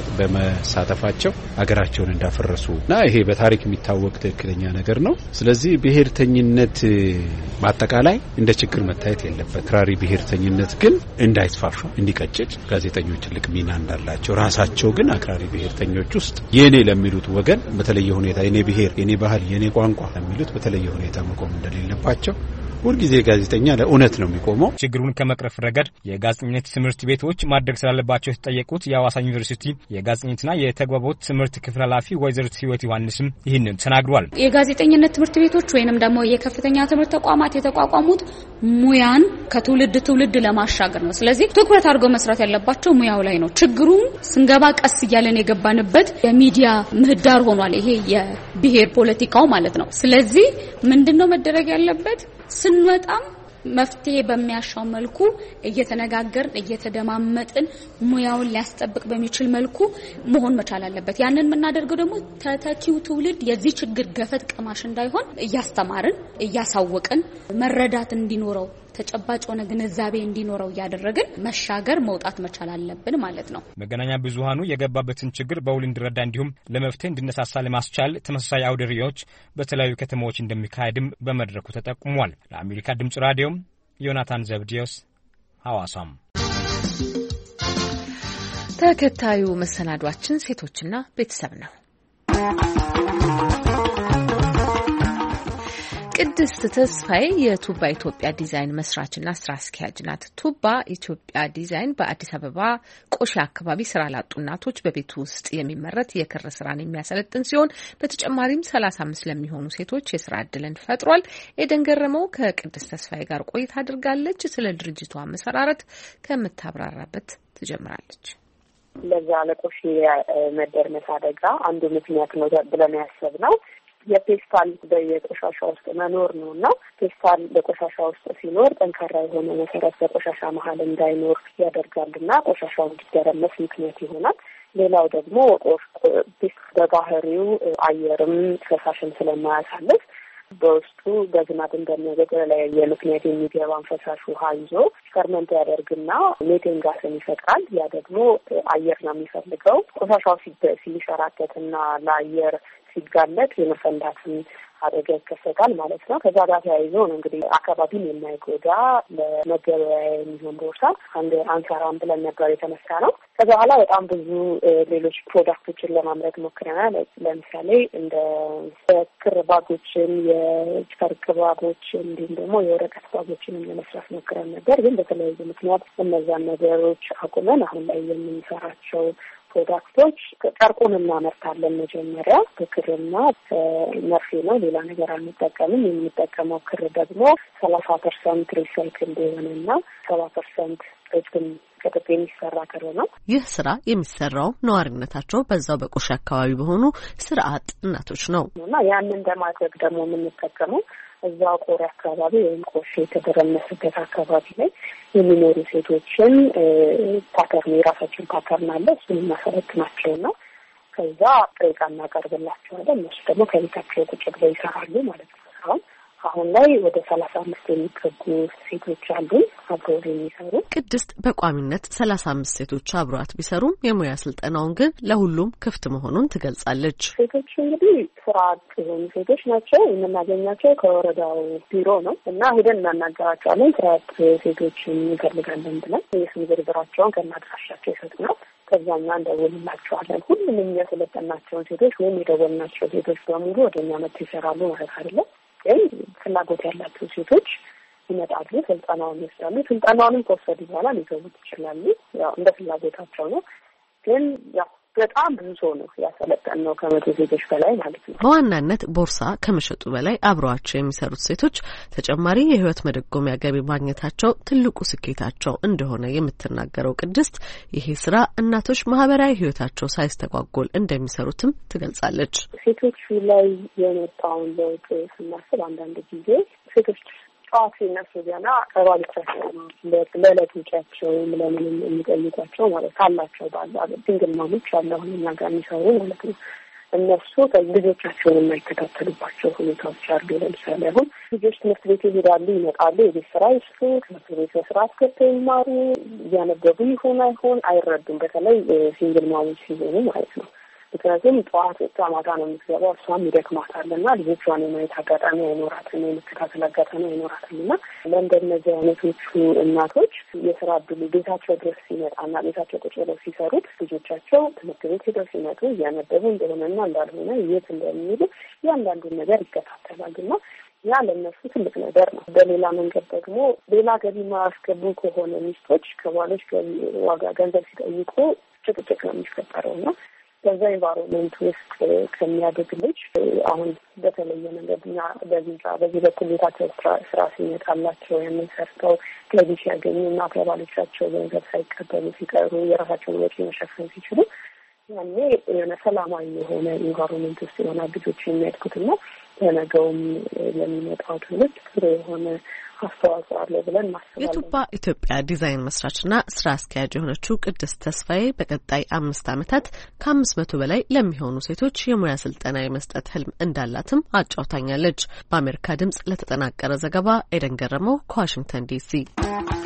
በመሳተፋቸው ሀገራቸውን እንዳፈረሱና ይሄ በታሪክ የሚታወቅ ትክክለኛ ነገር ነው። ስለዚህ ብሔርተኝነት በአጠቃላይ እንደ ችግር መታየት የለበት። አክራሪ ብሔርተኝነት ግን እንዳይስፋፋ እንዲቀጭጭ ጋዜጠኞች ትልቅ ሚና እንዳላቸው ራሳቸው ግን አክራሪ ብሔርተኞች ውስጥ የኔ ለሚሉት ወገን በተለየ ሁኔታ የኔ ብሔር፣ የኔ ባህል፣ የኔ ቋንቋ ለሚሉት በተለየ ሁኔታ መቆም እንደሌለባቸው ሁልጊዜ ጋዜጠኛ ለእውነት ነው የሚቆመው። ችግሩን ከመቅረፍ ረገድ የጋዜጠኝነት ትምህርት ቤቶች ማድረግ ስላለባቸው የተጠየቁት የሐዋሳ ዩኒቨርሲቲ የጋዜጠኝነትና የተግባቦት ትምህርት ክፍል ኃላፊ ወይዘሪት ህይወት ዮሐንስም ይህንን ተናግሯል። የጋዜጠኝነት ትምህርት ቤቶች ወይንም ደግሞ የከፍተኛ ትምህርት ተቋማት የተቋቋሙት ሙያን ከትውልድ ትውልድ ለማሻገር ነው። ስለዚህ ትኩረት አድርገው መስራት ያለባቸው ሙያው ላይ ነው። ችግሩን ስንገባ ቀስ እያለን የገባንበት የሚዲያ ምህዳር ሆኗል። ይሄ የብሔር ፖለቲካው ማለት ነው። ስለዚህ ምንድነው መደረግ ያለበት? ስንወጣም መፍትሄ በሚያሻው መልኩ እየተነጋገርን እየተደማመጥን ሙያውን ሊያስጠብቅ በሚችል መልኩ መሆን መቻል አለበት። ያንን የምናደርገው ደግሞ ተተኪው ትውልድ የዚህ ችግር ገፈት ቀማሽ እንዳይሆን እያስተማርን እያሳወቅን መረዳት እንዲኖረው ተጨባጭ ሆነ ግንዛቤ እንዲኖረው ያደረግን መሻገር መውጣት መቻል አለብን ማለት ነው። መገናኛ ብዙሃኑ የገባበትን ችግር በውል እንዲረዳ እንዲሁም ለመፍትሄ እንዲነሳሳ ለማስቻል ተመሳሳይ አውደ ርዕዮች በተለያዩ ከተሞች እንደሚካሄድም በመድረኩ ተጠቁሟል። ለአሜሪካ ድምጽ ራዲዮ ዮናታን ዘብዲዮስ ሐዋሳም። ተከታዩ መሰናዷችን ሴቶችና ቤተሰብ ነው። ቅድስት ተስፋዬ የቱባ ኢትዮጵያ ዲዛይን መስራችና ስራ አስኪያጅ ናት። ቱባ ኢትዮጵያ ዲዛይን በአዲስ አበባ ቆሼ አካባቢ ስራ ላጡ እናቶች በቤት ውስጥ የሚመረት የክር ስራን የሚያሰለጥን ሲሆን በተጨማሪም 35 ለሚሆኑ ሴቶች የስራ እድልን ፈጥሯል። ኤደን ገረመው ከቅድስት ተስፋዬ ጋር ቆይታ አድርጋለች። ስለ ድርጅቷ መሰራረት ከምታብራራበት ትጀምራለች። ለዛ ለቆሼ መደርመስ አደጋ አንዱ ምክንያት ነው ብለን ያሰብነው የፔስታል በየቆሻሻ ውስጥ መኖር ነው እና ፔስታል በቆሻሻ ውስጥ ሲኖር ጠንካራ የሆነ መሰረት በቆሻሻ መሀል እንዳይኖር ያደርጋልና ቆሻሻው እንዲደረመስ ምክንያት ይሆናል። ሌላው ደግሞ በባህሪው አየርም ፈሳሽን ስለማያሳልፍ በውስጡ በዝናብ በተለያየ ምክንያት የሚገባን ፈሳሽ ውሃ ይዞ ፈርመንት ያደርግና ሜቴን ጋስን ይፈጥራል። ያ ደግሞ አየር ነው የሚፈልገው። ቆሻሻው ሲንሸራተትና ለአየር ሲጋለጥ የመፈንዳትን አደጋ ይከሰታል ማለት ነው። ከዛ ጋር ተያይዞ ነው እንግዲህ አካባቢን የማይጎዳ ለመገበያያ የሚሆን ቦርሳ አንሰራም ብለን ነበር የተነሳ ነው። ከዛ በኋላ በጣም ብዙ ሌሎች ፕሮዳክቶችን ለማምረት ሞክረናል። ለምሳሌ እንደ ክር ባጎችን፣ የጨርቅ ባጎችን እንዲሁም ደግሞ የወረቀት ባጎችንም ለመስራት ሞክረን ነበር። ግን በተለያዩ ምክንያት እነዛን ነገሮች አቁመን አሁን ላይ የምንሰራቸው ፕሮዳክቶች ጨርቁን እናመርታለን። መጀመሪያ በክርና መርፌ ነው፣ ሌላ ነገር አንጠቀምም። የምንጠቀመው ክር ደግሞ 30% ሪሳይክል እንደሆነና 70% ጥጥን ከጥጥ የሚሰራ ክር ነው። ይህ ስራ የሚሰራው ነዋሪነታቸው በዛው በቆሼ አካባቢ በሆኑ ስራ አጥ እናቶች ነው እና ያንን ለማድረግ ደግሞ የምንጠቀመው እዛው ቆሬ አካባቢ ወይም ቆሼ የተደረመሰበት አካባቢ ላይ የሚኖሩ ሴቶችን ፓተርን የራሳችን ፓተርን አለ። እሱን እናሰለጥናቸው ነው። ከዛ ጥሬ ዕቃ እናቀርብላቸዋለን። እነሱ ደግሞ ከቤታቸው ቁጭ ብለው ይሰራሉ ማለት ነው። አሁን ላይ ወደ 35 የሚጠጉ ሴቶች አሉ አብረው የሚሰሩ። ቅድስት በቋሚነት 35 ሴቶች አብሯት ቢሰሩም የሙያ ስልጠናውን ግን ለሁሉም ክፍት መሆኑን ትገልጻለች። ሴቶች እንግዲህ ስራ አጥ የሆኑ ሴቶች ናቸው። የምናገኛቸው ከወረዳው ቢሮ ነው እና ሄደን እናናገራቸዋለን። ስራ አጥ ሴቶችን እንፈልጋለን ብለን የስም ዝርዝራቸውን ከናድራሻቸው ይሰጡናል። ከዛኛ እንደውልላቸዋለን። ሁሉም የሚያሰለጠናቸውን ሴቶች ወይም የደወልናቸው ሴቶች በሙሉ ወደኛ መጥተው ይሰራሉ ማለት አይደለም። ግን ፍላጎት ያላቸው ሴቶች ይመጣሉ፣ ስልጠናውን ይወስዳሉ። ስልጠናውንም ከወሰዱ በኋላ ሊገቡት ይችላሉ። ያው እንደ ፍላጎታቸው ነው። ግን ያው በጣም ብዙ ሰው ነው ያሰለጠነው 100 ሴቶች በላይ ማለት ነው። በዋናነት ቦርሳ ከመሸጡ በላይ አብረዋቸው የሚሰሩት ሴቶች ተጨማሪ የህይወት መደጎሚያ ገቢ ማግኘታቸው ትልቁ ስኬታቸው እንደሆነ የምትናገረው ቅድስት ይሄ ስራ እናቶች ማህበራዊ ህይወታቸው ሳይስተጓጎል እንደሚሰሩትም ትገልጻለች። ሴቶቹ ላይ የመጣውን ለውጥ ስናስብ አንዳንድ ጊዜ ሴቶች ጠዋት ሲነሱ ገና ከባሎቻቸው ለዕለት ውጪያቸው ለምን የሚጠይቋቸው ማለት ካላቸው ባል ድንግል ማሞች አሁን እኛ ጋር የሚሰሩ ማለት ነው። እነሱ ልጆቻቸውን የማይከታተሉባቸው ሁኔታዎች አሉ። ለምሳሌ አሁን ልጆች ትምህርት ቤት ይሄዳሉ፣ ይመጣሉ፣ የቤት ስራ ይስሩ፣ ትምህርት ቤት በስርዓት ገብተው ይማሩ፣ እያነበቡ ይሆን አይሆን አይረዱም። በተለይ ሲንግል ማሞች ሲሆኑ ማለት ነው። ምክንያቱም ጠዋት ወጥታ ማታ ነው የምትገባው፣ እሷም ይደክማታልና ልጆቿን የማየት አጋጣሚ አይኖራትም፣ የመከታተል አጋጣሚ አይኖራትም። እና ለእንደነዚህ አይነቶቹ እናቶች የስራ እድሉ ቤታቸው ድረስ ሲመጣና ቤታቸው ቁጭ ብለው ሲሰሩት ልጆቻቸው ትምህርት ቤት ሄደው ሲመጡ እያነበቡ እንደሆነና እንዳልሆነ የት እንደሚሄዱ እያንዳንዱን ነገር ይከታተላሉና ያ ለነሱ ትልቅ ነገር ነው። በሌላ መንገድ ደግሞ ሌላ ገቢ ማያስገቡ ከሆነ ሚስቶች ከባሎች ዋጋ ገንዘብ ሲጠይቁ ጭቅጭቅ ነው የሚፈጠረውና በዛ ኢንቫይሮንመንት ውስጥ ከሚያድግ ልጅ አሁን በተለየ መንገድኛ በዚህ በኩል ቤታቸው ስራ ሲመጣላቸው የምንሰርተው ገቢ ሲያገኙ እና ከባሎቻቸው ገንዘብ ሳይቀበሉ ሲቀሩ የራሳቸውን ወጪ መሸፈን ሲችሉ ያኔ የሆነ ሰላማዊ የሆነ ኢንቫይሮንመንት ውስጥ የሆነ ልጆች የሚያድጉትና ለነገውም ለሚመጣው ትውልድ ጥሩ የሆነ አስተዋጽኦ አለ ብለን ማስባለን። የቱባ ኢትዮጵያ ዲዛይን መስራችና ስራ አስኪያጅ የሆነችው ቅድስት ተስፋዬ በቀጣይ 5 ዓመታት ከ500 በላይ ለሚሆኑ ሴቶች የሙያ ስልጠና የመስጠት ህልም እንዳላትም አጫውታኛለች። በአሜሪካ ድምጽ ለተጠናቀረ ዘገባ ኤደን ገረመው ከዋሽንግተን ዲሲ